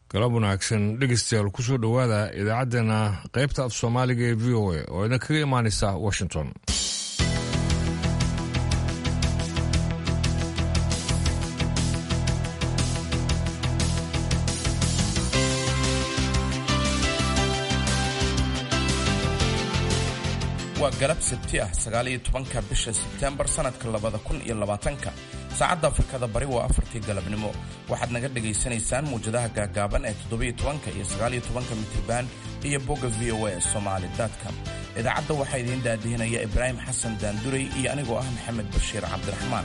galab wanaagsan dhegeystayaal ku soo dhowaada idaacaddeenna qaybta af soomaaliga ee v o a oo idin kaga imaanaysa washington. waa galab sabti ah 19 bisha Sebtembar sanadka 2020. saacadda Afrikada Bari waa 4 galabnimo. waxaad naga dhageysanaysaan muujadaha gaagaaban ee 17 iyo 19 mitir iyo bogga VOA Somali.com. idaacadda waxaa idin daadihinaya Ibraahim Xasan Daanduray iyo anigoo ah Maxamed Bashiir Cabdiraxmaan.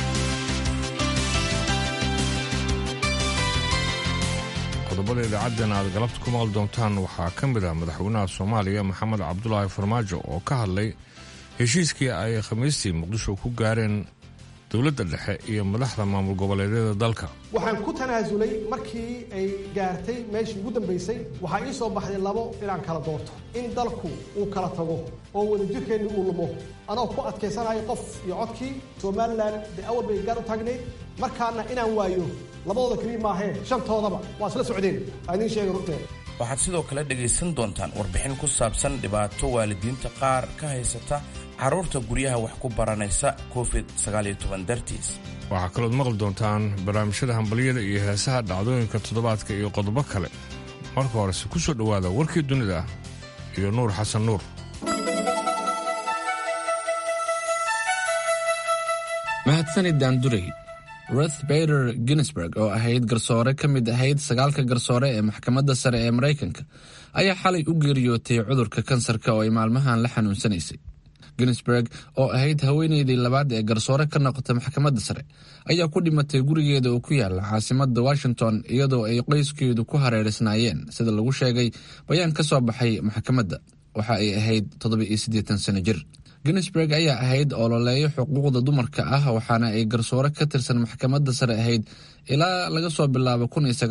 qodobada idaacaddeena aad galabta ku maqli doontaan waxaa ka mid ah madaxweynaha Soomaaliya Maxamed Cabdulaahi Farmaajo oo ka hadlay heshiiskii ay Khamiistii Muqdisho ku gaareen dowladda dhexe iyo madaxda maamul goboleedyada dalka. waxaan ku tanaasulay markii ay gaartay meeshii ugu dambaysay waxaa ii soo baxday labo inaan kala doorto in dalku uu kala tago oo wadajirkeenni uu lumo anoo ku adkaysanayo qof iyo codkii Somaliland de awal bay gaar u taagneed markaana inaan waayo labadooda kaliya maaheen shantoodaba waa isla socdeen ayaan sheegay runtii. waxaad sidoo kale dhagaysan doontaan warbixin ku saabsan dhibaato waalidiinta qaar ka haysata carruurta guryaha wax ku baranaysa COVID-19 dartiis. waxaa kalood maqli doontaan barnaamijyada hambaliyada iyo heesaha dhacdooyinka toddobaadka iyo qodobo kale. marka horese ku soo dhowaada warkii dunida iyo Nuur Xasan Nuur. mahadsanid Daanduray. Ruth Bader Ginsburg oo ahayd garsoore ka mid ahayd 9 garsoore ee maxkamadda sare ee Mareykanka ayaa xalay u geeriyootay cudurka kansarka oo ay maalmahan la xanuunsanaysay. Ginsburg oo ahayd haweeneydii labaad ee garsoore ka noqotay maxkamadda sare ayaa ku dhimatay gurigeeda oo ku yaala caasimadda Washington iyadoo ay qoyskeedu ku hareereysnaayeen sida lagu sheegay bayaan ka soo baxay maxkamadda. waxa ay ahayd 87 sano jir. Ginsburg ayaa ahayd ololeeyo xuquuqda dumarka ah waxaana ay garsoore ka tirsan maxkamadda sare ahayd ilaa laga soo bilaabo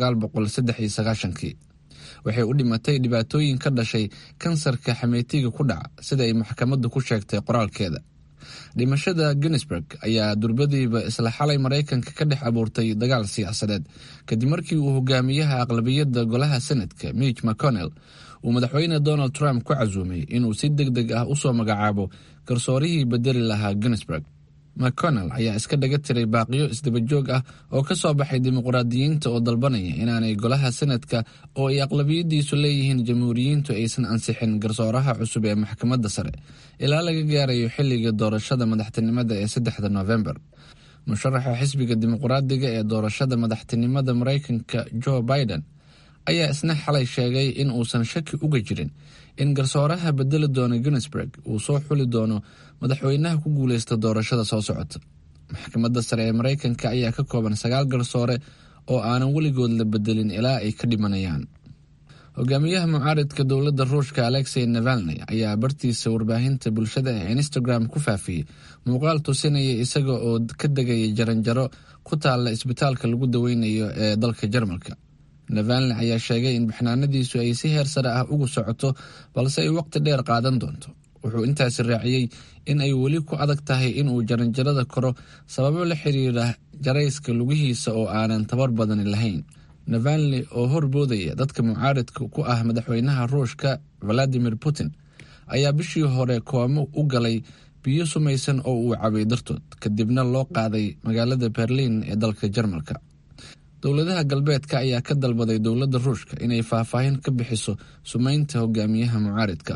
1993. waxay u dhimatay dhibaatooyin ka dhashay kansarka xameetiga ku dhaca sida ay maxkamaddu ku sheegtay qoraalkeeda. dhimashada Ginsburg ayaa durbadiiba isla xalay Mareykanka ka dhex abuurtay dagaal siyaasadeed kadib markii uu hogaamiyaha aqlabiyadda golaha Senate Mitch McConnell uu madaxweyne Donald Trump ku casuumay inuu si degdeg ah u soo magacaabo garsoorihii bedeli lahaa Ginsburg. McConnell ayaa iska dhaga tiray baaqiyo isdaba joog ah oo ka soo baxay dimuqraadiyiinta oo dalbanaya inaanay golaha Senate-ka oo ay aqlabiyadiisu leeyihiin jamhuuriyiintu aysan ansixin garsooraha cusub ee maxkamadda sare ilaa laga gaarayo xilliga doorashada madaxtinimada ee 3 November. musharaxa xisbiga dimuqraadiga ee doorashada madaxtinimada Mareykanka Joe Biden ayaa isna xalay sheegay in uusan shaki uga jirin in garsooraha bedeli doona Ginsburg uu soo xuli doono madaxweynaha ku guuleysta doorashada soo socota. maxkamadda sare ee Mareykanka ayaa ka kooban 9 garsoore oo aanan weligood la bedelin ilaa ay ka dhimanayaan. hogaamiyaha mucaaradka dowladda Ruushka Alexei Navalny ayaa bartiisa warbaahinta bulshada ee Instagram ku faafiyay muuqaal tusinaya isaga oo ka degaya jaranjaro ku taala isbitaalka lagu daweynayo ee dalka Jarmalka. Navalny ayaa sheegay in baxnaanadiisu ay si heer sare ah ugu socoto balse ay waqti dheer qaadan doonto. wuxuu intaasi raaciyay in ay weli ku adag tahay in uu jaranjarada koro sababo la xiriira jarayska lugihiisa oo aanan tabar badan lahayn. Navalny oo horboodaya dadka mucaaradka ku ah madaxweynaha Ruushka Vladimir Putin ayaa bishii hore koomo u galay biyo sumaysan oo uu cabay dartood kadibna loo qaaday magaalada Berlin ee dalka Jarmalka. dowladaha galbeedka ayaa ka dalbaday dowladda Ruushka inay faahfaahin ka bixiso sumaynta hogaamiyaha mucaaradka.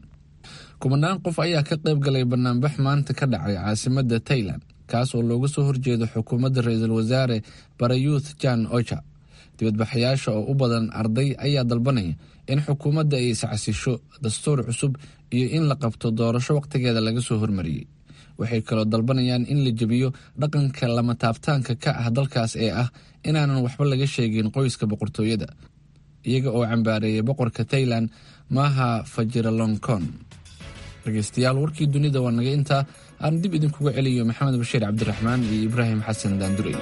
kumanaan qof ayaa ka qayb galay barnaamij maanta ka dhacay caasimadda Thailand kaas oo looga soo horjeedo xukuumadda ra'iisul wasaare Prayut Chan-o-cha. dibadbaxayaasha oo u badan arday ayaa dalbanaya in xukuumadda ay iscasisho dastuur cusub iyo in la qabto doorasho waqtigeeda laga soo hormariyay. waxay kaloo dalbanayaan in la jebiyo dhaqanka lama taabtaanka ka ah dalkaas ee ah inaanan waxba laga sheegin qoyska boqortooyada, iyaga oo cambaareeyay boqorka Thailand Maha Vajiralongkorn. dhegeystayaal warkii dunida waa naga intaa. aan dib idinkuga celiyo Maxamed Bashiir Cabdiraxmaan iyo Ibraahim Xasan Daanduray.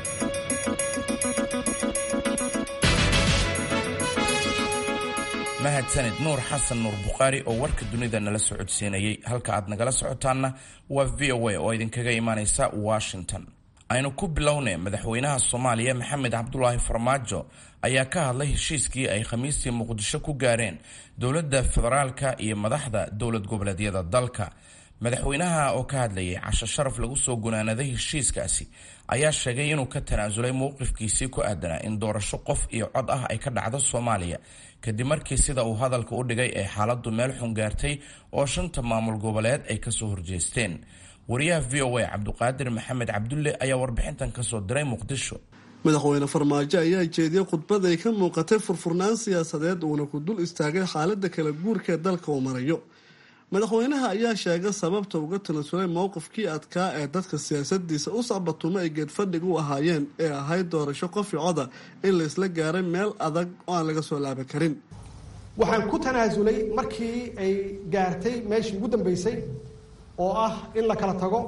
mahadsanid Nuur Xasan Nuur Buqaari oo warka dunida nala socodsiinayay. halka aad nagala socotaanna waa VOA oo idinkaga imaanaysa Washington. aynu ku bilownay madaxweynaha Soomaaliya Maxamed Cabdulaahi Farmaajo ayaa ka hadlay heshiiskii ay Khamiistii Muqdisho ku gaareen dowladda federaalka iyo madaxda dowlad goboleedyada dalka. madaxweynaha oo ka hadlayay casho sharaf lagu soo gunaanaday heshiiskaasi ayaa sheegay inuu ka tanaasulay mowqifkiisii ku aadanaa in doorasho qof iyo cod ah ay ka dhacdo Soomaaliya kadib markii sida uu hadalka u dhigay ay xaaladdu meel xun gaartay oo 5 maamul goboleed ay ka soo horjeesteen. wariyaha VOA Cabduqaadir Maxamed Cabdulle ayaa warbixintan ka soo diray Muqdisho. madaxweyne Farmaajo ayaa jeediyay khudbad ay ka muuqatay furfurnaan siyaasadeed uuna ku dul istaagay xaaladda kala guurka ee dalka uu marayo. madaxweynaha ayaa sheegay sababta uga tanaasulay mowqifkii adkaa ee dadka siyaasadiisa u sacbatuma ay geedfadhig u ahaayeen ee ahayd doorasho qof iyo coda in la isla gaaray meel adag oo aan laga soo laaban karin. waxaan ku tanaasulay markii ay gaartay meeshii ugu dambeysay oo ah in la kala tago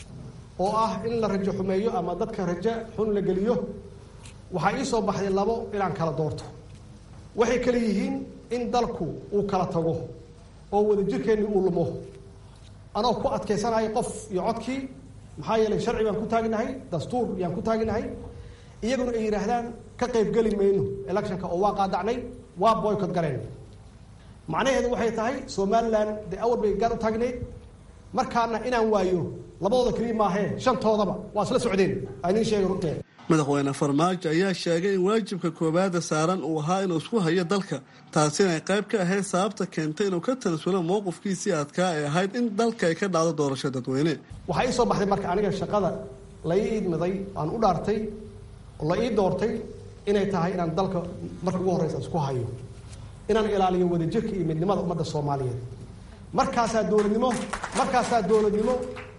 oo ah in la rajo xumeeyo ama dadka rajo xun la geliyo. waxaa ii soo baxday labo inaan kala doorto. waxay kala yihiin in dalku uu kala tago oo wadajirkeeni uu lumo anoo ku adkeysanahay qof iyo codkii maxaa yeelay sharci baan ku taagnahay dastuur yaan ku taagnahay iyaguna ay yiraahdaan ka qayb gali mayno electionka oo waa qaadacnay waa boycott galeen. macnaheedu waxay tahay Somaliland de awal bay gaar u taagneed markaana inaan waayo labadooda kaliya maahe shantoodaba waa isla socdeen ayaan sheegay runtii. madaxweyne Farmaajo ayaa sheegay in waajibka koobaad saaran uu ahaa inuu isku hayo dalka taasina ay qayb ka ahayd sababta keentay inuu ka tanasulo mowqifkiisii adkaa ee ahayd in dalka ay ka dhacdo doorasho dadweyne. waxaa ii soo baxday marka aniga shaqada la ii idmaday aan u dhaartay oo la ii doortay inay tahay inaan dalka marka ugu horeysa isku hayo inaan ilaaliyo wadajirka iyo midnimada ummadda Soomaaliyeed. markaasaa dowladnimo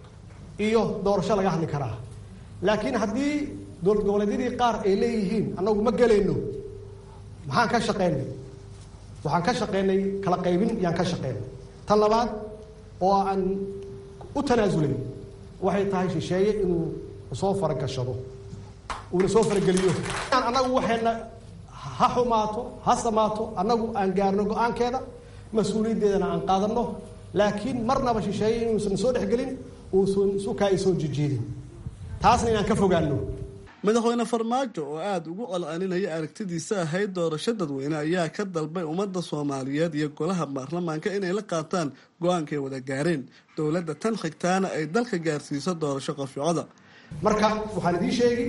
iyo doorasho laga hadli karaa. laakiin haddii dowlad goboleedyadii qaar ay leeyihiin annagu ma gelayno maxaan ka shaqeynay waxaan ka shaqeynay kala qaybin yaan ka shaqeynay. tan labaad oo aan u tanaasulay waxay tahay shisheeye inuu soo faragashado uuna soo farageliyo annagu waxayna ha xumaato ha samaato annagu aan gaarno go-aankeeda mas-uuliyaddeedana aan qaadanno laakiin marnaba shisheeye inuusan soo dhexgelin uusan sukaa soo jijiidin taasna inaan ka fogaano. madaxweyne Farmaajo oo aad ugu qalqaninaya aragtidiisa ahayd doorasho dadweyne ayaa ka dalbay ummadda Soomaaliyeed iyo golaha baarlamaanka inay la qaataan go'aanka ay wada gaareen dowladda tan xigtaana ay dalka gaarsiiso doorasho qof iyo cod. marka waxaan idin sheegi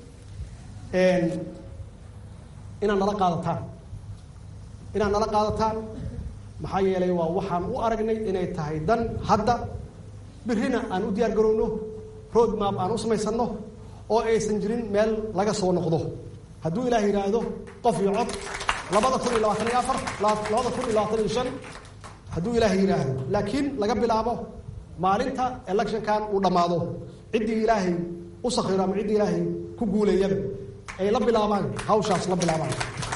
inaan nala qaadataan maxaa yeelay waa waxaan u aragnay inay tahay dan hadda birrina aan u diyaar garowno road map aan u samaysano oo aysan jirin meel laga soo noqdo hadduu Ilaahay yiraahdo qof iyo cod 2024 hadduu Ilaahay yiraahdo. laakiin laga bilaabo maalinta electionkan uu dhamaado cidii Ilaahay u sakhiro ama cidii Ilaahay ku guuleeyay ay la bilaabaan hawshaas la bilaabaan.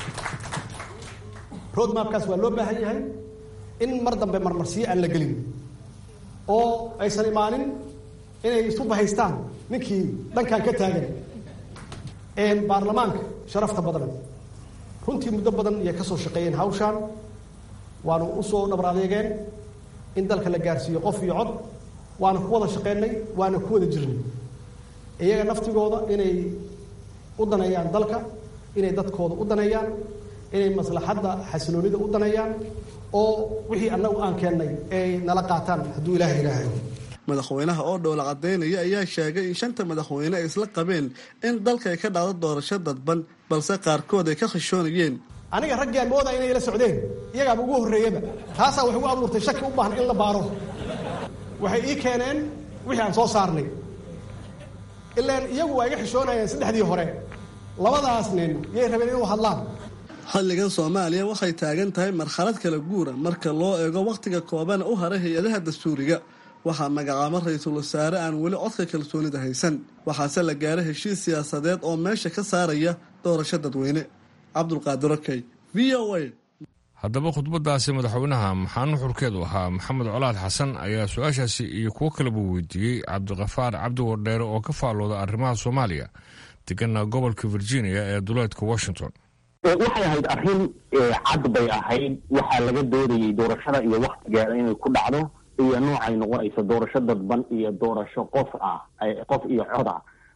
road mapkaas waa loo baahan yahay in mar dambe marmarsiyo aan la gelin oo aysan imaanin inay isu bahaystaan ninkii dhankan ka taagan baarlamaanka sharafta badan runtii muddo badan iyo ka soo shaqeeyeen hawshan waanu u soo dhabar adeegeen in dalka la gaarsiiyo qof iyo cod waana ku wada shaqeynay waana ku wada jirnay iyaga naftigooda inay u daneeyaan dalka inay dadkooda u daneeyaan inay maslaxadda xasiloonida u daneeyaan oo wixii annagu aan keennay ay nala qaataan hadduu Ilaahay yiraahdo. madaxweynaha oo dhoola cadeynaya ayaa sheegay in 5 madaxweyne ay isla qabeen in dalka ay ka dhacdo doorasho dadban balse qaarkood ay ka khashoonayeen. aniga raggaan moodaa inay la socdeen iyagaaba ugu horreeyaba taasaa wax ugu abuurtay shaki u baahan in la baaro. waxay ii keeneen wixii aan soo saarnay ilaan iyagu waa iga xishoonayeen saddexdii hore labadaas nin yay rabeen inuu hadlaan. xilligan Soomaaliya waxay taagan tahay marxalad kala guura marka loo eego waqtiga kooban u haray hay'adaha dastuuriga. waxaa magacaabo ra'iisul wasaare aan weli codka kalsoonida haysan waxaase la gaaray heshiis siyaasadeed oo meesha ka saaraya doorasho dadweyne. Cabdulqaadir Okey, VOA. haddaba khudbadaasi madaxweynaha maxaa nuxurkeedu ahaa Maxamed Colaad Xasan ayaa su-aashaasi iyo kuwo kaleba weydiiyey Cabdiqafaar Cabdi Wardheere oo ka faallooda arrimaha Soomaaliya degana gobolka Virginia ee duleedka Washington. waxay ahayd arrin cad bay ahayd waxaa laga doodayay doorashada iyo waqtigeeda inay ku dhacdo iyo noocay noqonaysa doorasho dadban iyo doorasho qof iyo cod ah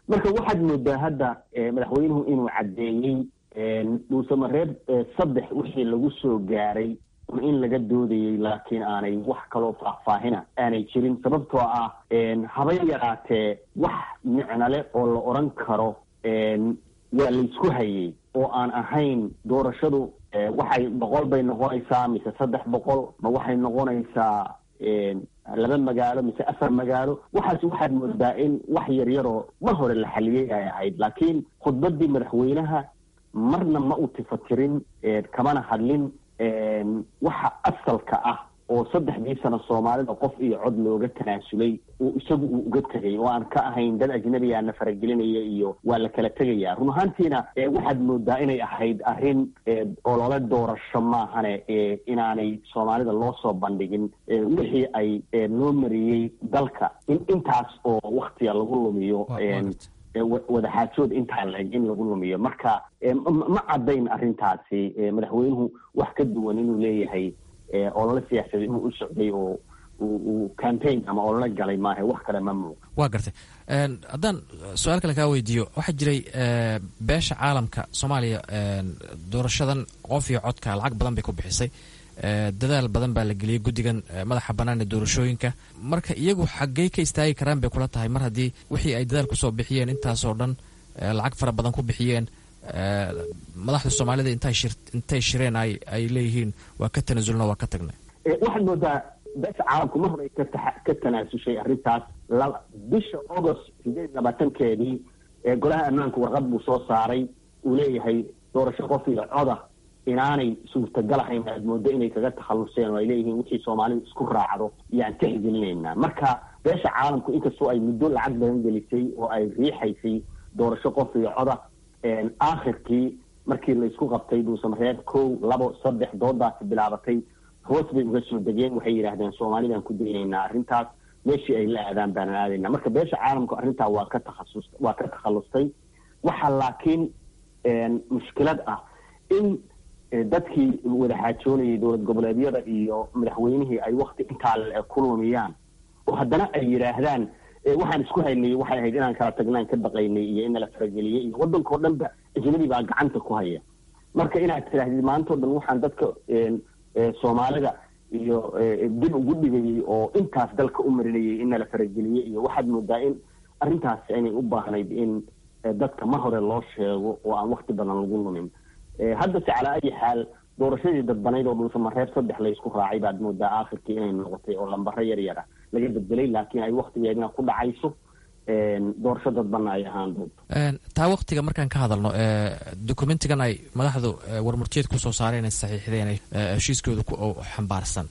marka waxaad moodaa hadda madaxweynuhu inuu caddeeyey dhuusamareeb 3 wixii lagu soo gaaray in laga doodayay laakiin aanay wax kaloo faahfaahina aanay jirin sababtoo ah haba yaraatee wax micno leh oo la odhan karo waa laysku hayay oo aan ahayn doorashadu waxay 100 bay noqonaysaa mise 300 ma waxay noqonaysaa 2 magaalo mise 4 magaalo waxaad moodaa in wax yaryaroo mar hore la xaliyey ay ahayd laakiin khudbadii madaxweynaha marna ma u tifatirin kamana hadlin waxa asalka ah oo 3 sano Soomaalida qof iyo cod looga tanaasulay oo isagu uu uga tagay oo aan ka ahayn dad ajnabi ah faragelinaya iyo waa la kala tagayaa run ahaantiina waxaad moodaa inay ahayd arrin olole doorasho maahane inaanay Soomaalida loo soo bandhigin wixii ay loo mariyay dalka intaas oo waqtiga lagu lumiyo wadaxaajood intaan la in lagu lumiyo marka ma cadayn arrintaasi madaxweynuhu wax ka duwan inuu leeyahay olole siyaasadeed inuu u socday oo uu campaign ama olole galay maaha wax kale ma muuqdo. waa gartay haddaan su-aal kale kaa weydiiyo waxaa jiray beesha caalamka Soomaaliya doorashadan qof iyo codka lacag badan bay ku bixisay dadaal badan baa la geliyey guddigan madaxa bannaan ee doorashooyinka marka iyagu xaggey ka istaagi karaan bay kula tahay mar haddii wixii ay dadaal kusoo bixiyeen intaasoo dhan lacag fara badan ku bixiyeen madaxda Soomaalida intay shireen ay leeyihiin waa ka tanasulna waa ka tagnay waxaad moodaa beesha caalamku mar hore ka tanaasushay arrintaas bisha August 28keedii golaha ammaanka warqad buu soo saaray uu leeyahay doorasho qof iyo coda inaanay suurtagal ahayn aad moodo inay kaga takhaluseen oo ay leeyihiin wixii Soomaalidu isku raacdo yaan tixgelinaynaa marka beesha caalamku inkastoo ay muddo lacag badan gelisay oo ay riixaysay doorasho qof iyo coda aakhirkii markii la isku qabtay dhuusamareeb 1 2 3 doodaasi bilaabatay hoos bay uga soo degeen waxay yiraahdeen Soomaalidan ku daynaynaa arrintaas meeshii ay la aadaan baan aadaynaa marka beesha caalamku arrintaa waa ka takhallustay waxa laakiin mushkilad ah in dadkii wada xaajoonayay dowlad goboleedyada iyo madaxweynihii ay waqti intaa ku lumiyaan oo haddana ay yiraahdaan waxaan isku haynay waxay ahayd inaan kala tagnaan ka baqaynay iyo in la farageliyay iyo waddanka oo dhanba ajnabi baa gacanta ku haya marka inaad tirahdid maanta oo dhan waxaan dadka Soomaalida iyo dib ugu dhigay oo intaas dalka u marinayay in la farageliyay iyo waxaad moodaa in arrintaas inay u baahnayd in dadka mar hore loo sheego oo aan waqti badan lagu lumin hadda si calaa ay xaal doorashadii dadbanayd oo dhuusamareeb 3 la isku raacay baad moodaa aakhirkii inay noqotay oo lambaro yar laga beddelay laakiin ay waqtigeedina ku dhacayso doorasho dadban ay ahaan doonto taa waqtiga markaan ka hadalno dokumentigan ay madaxdu warmurtiyeed ku soo saareen ay saxiixdeen heshiiskooda ku xambaarsan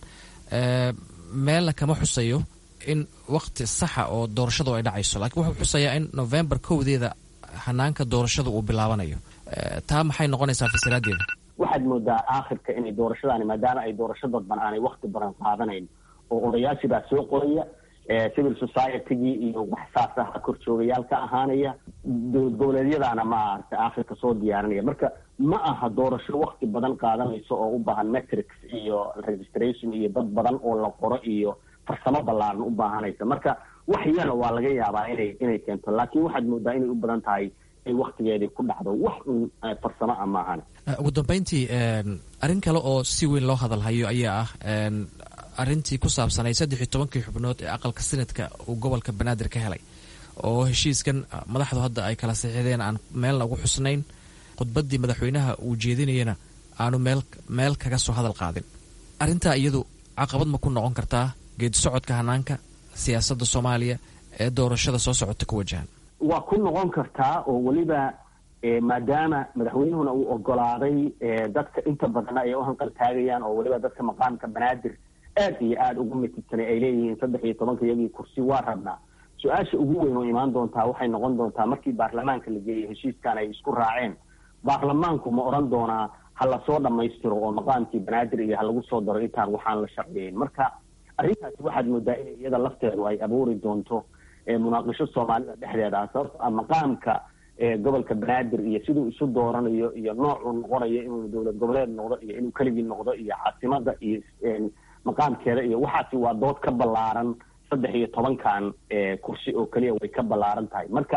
meelna kama xusayo in waqti saxa oo doorashadu ay dhacayso laakiin wuxuu xusayaa in November 1 hanaanka doorashada uu bilaabanayo taa maxay noqonaysaa fasiraadeeda waxaad moodaa aakhirka inay doorashadaani maadaama ay doorasho dadban aanay waqti badan qaadanayn oo odayaashii baa soo qoraya civil society-gii iyo wax saas ah korjoogayaal ka ahaanaya dowlad goboleedyadaana ma aragta aakhirka soo diyaarinaya marka ma aha doorasho waqti badan qaadanayso oo u baahan metrics iyo registration iyo dad badan oo la qoro iyo farsamo ballaaran u baahanaysa marka wax yara waa laga yaabaa inay keento laakiin waxaad moodaa inay u badan tahay in waqtigeedii ku dhacdo wax farsamo ah maahan ugu dambeyntii arrin kale oo si weyn loo hadalhayo ayaa ah arrintii ku saabsanay 13 xubnood ee aqalka sanadka uu gobolka Banaadir ka helay oo heshiiskan madaxdu hadda ay kala saxiixdeen aan meelna ugu xusnayn khudbadii madaxweynaha uu jeedinayna aanu meel kaga soo hadal qaadin arrintaa iyadu caqabad ma ku noqon kartaa geedi socodka hanaanka siyaasadda Soomaaliya ee doorashada soo socota ku wajahan waa ku noqon kartaa oo waliba maadaama madaxweynuhuna uu ogolaaday dadka inta badan ay u hanqal taagayaan oo waliba dadka maqaamka Banaadir aad iyo aad ugu mitidsanay ay leeyihiin 13 iyagii kursi waa rabnaa su-aasha ugu weyn oo imaan doontaa waxay noqon doontaa markii baarlamaanka la geeyay heshiiskan ay isku raaceen baarlamaanku ma oran doonaa ha la soo dhammaystiro oo maqaamkii Banaadir iyo ha lagu soo daro intaan waxaan la sharciyeyn marka arrintaasi waxaad moodaa in iyada lafteedu ay abuuri doonto munaaqisho Soomaalida dhexdeeda ah maqaamka gobolka Banaadir iyo sidoo isu dooranayo iyo nooc noqonayo inuu dowlad goboleed noqdo iyo inuu kaligii noqdo iyo caasimada iyo maqaamkeeda iyo waxaasi waa dood ka ballaaran 13 kursi oo kaliya way ka ballaaran tahay marka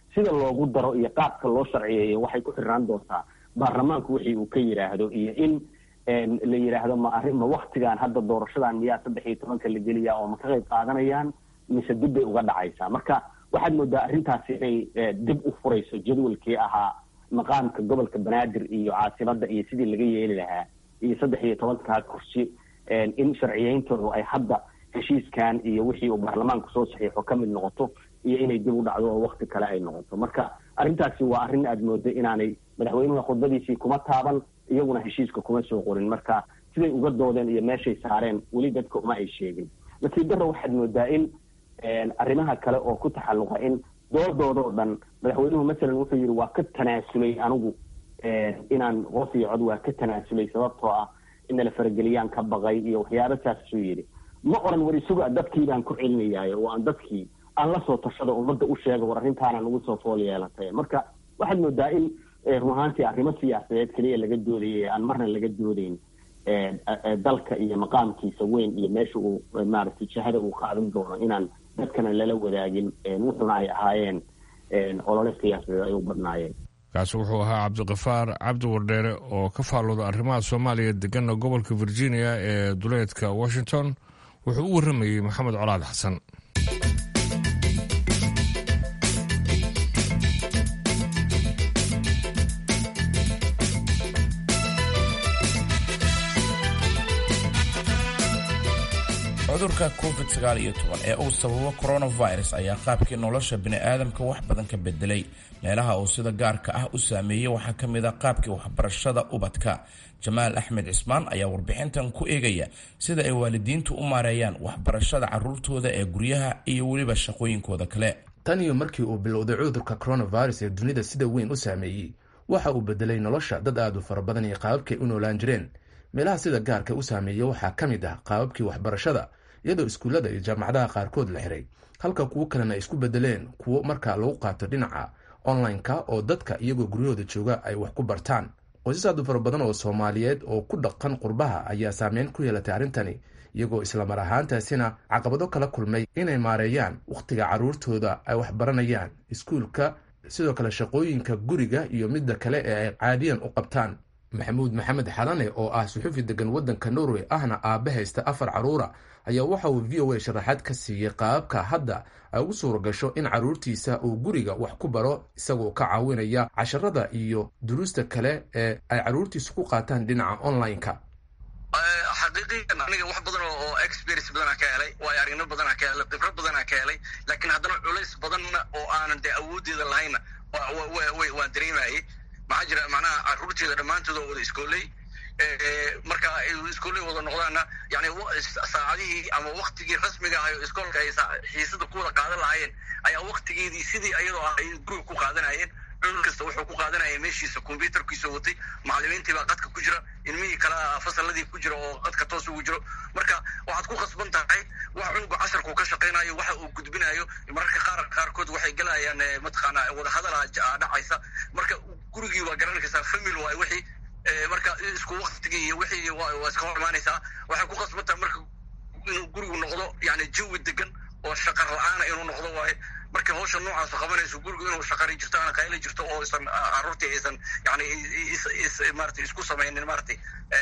sida loogu daro iyo qaabka loo sharciyeeyo waxay ku xirnaan doontaa baarlamaanku wixii uu ka yidhaahdo iyo in la yidhaahdo ma waktigan hadda doorashadan miyaa 13 la geliyaa oo ma ka qayb qaadanayaan mise dib bay uga dhacaysaa. marka waxaad moodaa arrintaasi inay dib u furayso jadwalkii ahaa maqaamka gobolka banaadir iyo caasimada iyo sidii laga yeeli lahaa iyo 13 kursi in sharciyeyntoodu ay hadda heshiiskan iyo wixii uu baarlamaanku soo saxiixo ka mid noqoto iyo inay dib u dhacdo oo wakti kale ay noqoto. marka arrintaasi waa arrin aad moodo inaanay madaxweynuhu khudbadiisii kuma taaban iyaguna heshiiska kuma soo qorin. marka siday uga doodeen iyo meeshay saareen weli dadka uma ay sheegin. nasiib darro waxaad moodaa in arrimaha kale oo ku taxalluqa in doodoodoo dhan madaxweynuhu masalan wuxuu yidhi waa ka tanaasulay anigu inaan qof iyo cod waa ka tanaasulay sababtoo ah in la farageliyaan ka baqay iyo waxyaaba saasuu yidhi. ma oran war isuga dadkii baan ku celinayaaye oo aan dadkii aan la soo tashado ummadda u sheega war arrintaana nagu soo fool yeelatay. marka waxaad moodaa in run ahaantii arrimo siyaasadeed keliya laga doodayay aan marna laga doodayn dalka iyo maqaamkiisa weyn iyo meesha uu maaragtay jihada uu qaadan doono inaan dadkana lala wadaagin wuxuuna ay ahaayeen olole siyaasadeed ay u badnaayeen. kaasi wuxuu ahaa cabdiqafaar cabdi wardheere oo ka faallooda arrimaha soomaaliya degana gobolka virginia ee duleedka washington. wuxuu u warramayey maxamed colaad xasan. cudurka covid-19 ee uu sababo coronavirus ayaa qaabkii nolosha bini'aadamka wax badan ka bedelay. meelaha uu sida gaarka ah u saameeyey waxaa ka mid a qaabkii waxbarashada ubadka. jamaal axmed cismaan ayaa warbixintan ku eegaya sida ay waalidiintu u maareeyaan waxbarashada caruurtooda ee guryaha iyo weliba shaqooyinkooda kale. tan iyo markii uu bilowday cudurka coronavirus ee dunida sida weyn u saameeyey waxa uu bedelay nolosha dad aad u fara badan iyo qaababkay u noolaan jireen. meelaha sida gaarka u saameeyey waxaa ka mid ah qaababkii waxbarashada, iyadoo iskuullada iyo jaamacadaha qaarkood la xiray, halka kuwo kalena ay isku bedeleen kuwo markaa lagu qaato dhinaca online-ka oo dadka iyagoo guryahooda jooga ay wax ku bartaan. qoysas aad u fara badan oo Soomaaliyeed oo ku dhaqan qurbaha ayaa saameyn ku yeelatay arrintani, iyagoo isla mar ahaantaasina caqabado kala kulmay inay maareeyaan wakhtiga carruurtooda ay wax baranayaan, iskuulka, sidoo kale shaqooyinka guriga iyo midda kale ee ay caadiyan u qabtaan. maxamuud maxamed xalane oo ah suxufi degan waddanka Norway ahna aabe haysta 4 carruura ayaa waxa uu VOA sharaxaad ka siiyey qaabka hadda ay ugu suura gasho in carruurtiisa uu guriga wax ku baro isagoo ka caawinaya casharada iyo duruusta kale ee ay carruurtiisu ku qaataan dhinaca online-ka. xaqiiqiyan aniga wax badan oo experience badan ka helay, waayo aragno badan ka helay, khibrad badan ka helay, laakiin haddana culays badan oo aanan de awoodeeda lahayn waan dareemayay. maxaa jira macnaha carruurteeda dhammaantood oo wada iskooley marka ay iskooley wada noqdaana yani saacadihii ama waktigii rasmiga ah oo iskoolka ay xiisada ku wada qaadan lahaayeen ayaa waktigeedii sidii iyadoo ah ay guriga ku qaadanayeen. cunug kasta wuxuu ku qaadanaya meeshiisa combyuterkiisa watay, macallimiintii baa qadka ku jira, ilmihii kala fasalladii ku jira oo qadka toos ugu jiro. marka waxaad ku khasban tahay wax cunugu casharku ka shaqaynayo, waxa uu gudbinayo. mararka qaarkood waxay galayaan mataqaana wada hadala dhacaysa. marka gurigii waa garanaysaa family waay wixii marka isku waqtigii iyo wixii waa iska hor imaanaysaa. waxay ku khasban tahay marka inuu gurigu noqdo yani jawi degan oo shaqar la-aana inuu noqdo waaye. marka hawsha noocaas qabanayso gurigu inuu shaqari jirto aan qayla jirto oo isan carruurtii aysan yani maaragtay isku samaynin maaragtay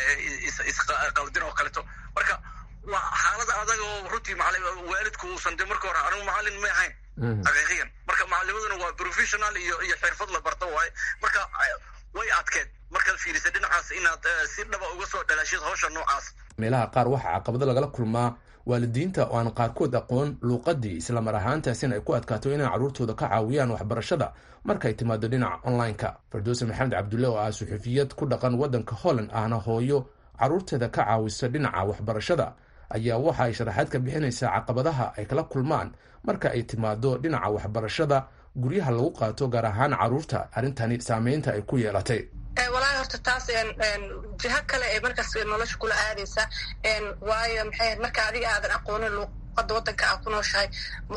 isqaldin oo kaleto. marka waa xaalad adag oo runtii waalidku uusan de marka hore anigu macallin ma ahayn xaqiiqiyan. marka macallimaduna waa professional iyo xirfad la barto waaye. marka way adkeed markaad fiirisa dhinacaas inaad si dhaba uga soo dhalaashid hawsha noocaas. meelaha qaar waxaa caqabado lagala kulmaa waalidiinta oo aan qaarkood aqoon luuqadii, isla mar ahaantaasina ay ku adkaato inay carruurtooda ka caawiyaan waxbarashada markay timaado dhinaca online-ka. firdowsi maxamed cabdulle oo ah suxufiyad ku dhaqan waddanka Holland ahna hooyo carruurteeda ka caawisa dhinaca waxbarashada ayaa waxa ay sharaxaad ka bixinaysaa caqabadaha ay kala kulmaan marka ay timaado dhinaca waxbarashada guryaha lagu qaato, gaar ahaan carruurta arrintani saameynta ay ku yeelatay. walaahi horta taas jiha kale ee markaas nolosha kula aadaysa waayo maxay marka adiga aadan aqoonin luuqada wadanka aa ku nooshahay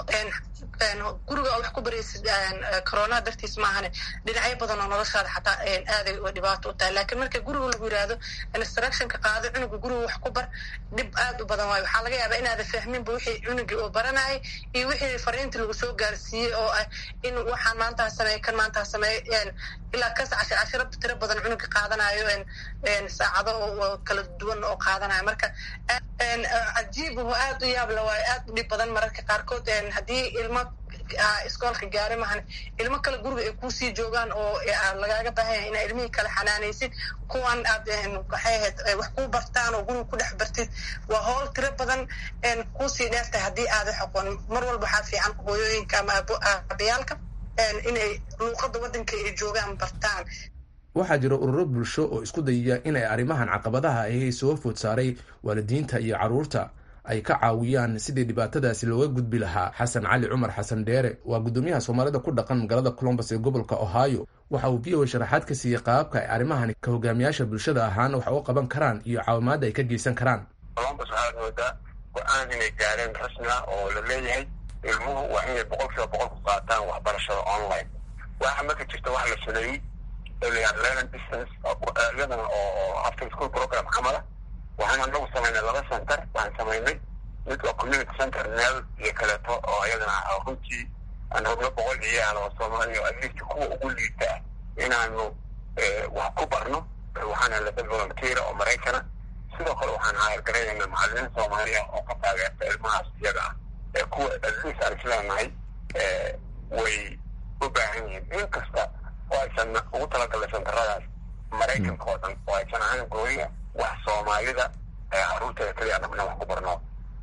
guriga oo wax ku baraysid corona dartiis maahane dhinacyo badan oo noloshaada xataa aaday dhibaato u tahay laakiin marka guriga lagu yiraahdo instructionka qaado cunuga guriga wax ku bar dhib aad u badan waayo waxaa laga yaabaa inaada fahminba wixii cunugii uu baranayay iyo wixii fariinta lagu soo gaarsiiyey oo ah in waxaan maanta sameey kan maanta sameey ilaa kas cashiro tiro badan cunuga qaadanayo saacado oo kala duwan oo qaadanayo marka cajiib oo aad u yaab la waayo aad u dhib badan mararka qaarkood haddii ilmo iskoolka gaari mahan ilmo kale guriga ay kusii joogaan oo lagaaga baahan yahay inaa ilmihii kale xanaanaysid kuwan aad waxay ahayd wax kuu bartaan oo guriga ku dhex bartid waa howl tiro badan kuusii dheertahay haddii aada xoqon mar walba waxaa fiican hooyooyinka ama abayaalka inay luuqada wadanka ay joogaan bartaan. waxaa jira ururo bulsho oo isku dayaya inay arrimahan caqabadaha ahi soo food saaray waalidiinta iyo carruurta ay ka caawiyaan sidii dhibaatadaasi looga gudbi lahaa. xasan cali cumar xasan dheere waa guddoomiyaha soomaalida ku dhaqan magaalada columbus ee gobolka ohio. waxa uu v o sharaxaad ka siiyey qaabka ay arrimahan ka hogaamiyaasha bulshada ahaan wax u qaban karaan iyo caawimaada ay ka geysan karaan. columbus waxaad moodaa go-aan inay gaareen rasmi ah oo la leeyahay ilmuhu waa inay 100% ku qaataan waxbarashada online. waxa marka jirta wax la sameeyey learning distance iyadana oo after school program camala waxaan anagu samaynay 2 center. waxaan samaynay mid waa community center meel iyo kaleeto oo iyadana runtii aan rabno 100 ciyaal oo Soomaaliya at least kuwa ugu liita inaanu wax ku barno. waxaan helay volunteer oo Mareykan sidoo kale waxaan hayr macallimiin Soomaaliya oo ka taageerta ilmahaas iyaga ah kuwa at least aan isleenahay way u baahan yihiin inkasta oo aysan ugu talagalay centeradaas Mareykanka oo dhan oo aysan ahayn gooya wax Soomaalida carruurta kaliya anaguna wax ku barno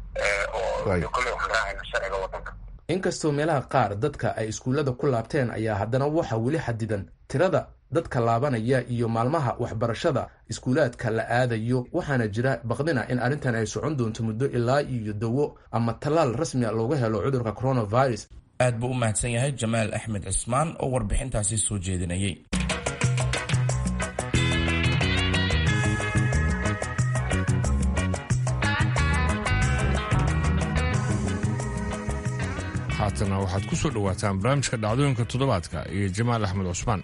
oo kale waxaan raacayna sharciga wadanka. inkastoo meelaha qaar dadka ay iskuullada ku laabteen ayaa haddana waxaa weli xadidan tirada dadka laabanaya iyo maalmaha waxbarashada iskuulaadka la aadayo. waxaana jira baqdina in arrintan ay socon doonto muddo ilaa iyo dawo ama tallaal rasmi a looga helo cudurka coronavirus. aad buu u mahadsan yahay jamaal axmed cismaan oo warbixintaasi soo jeedinayay. haatana waxaad ku soo dhawaataan barnaamijka dhacdooyinka toddobaadka iyo jamaal axmed cusmaan.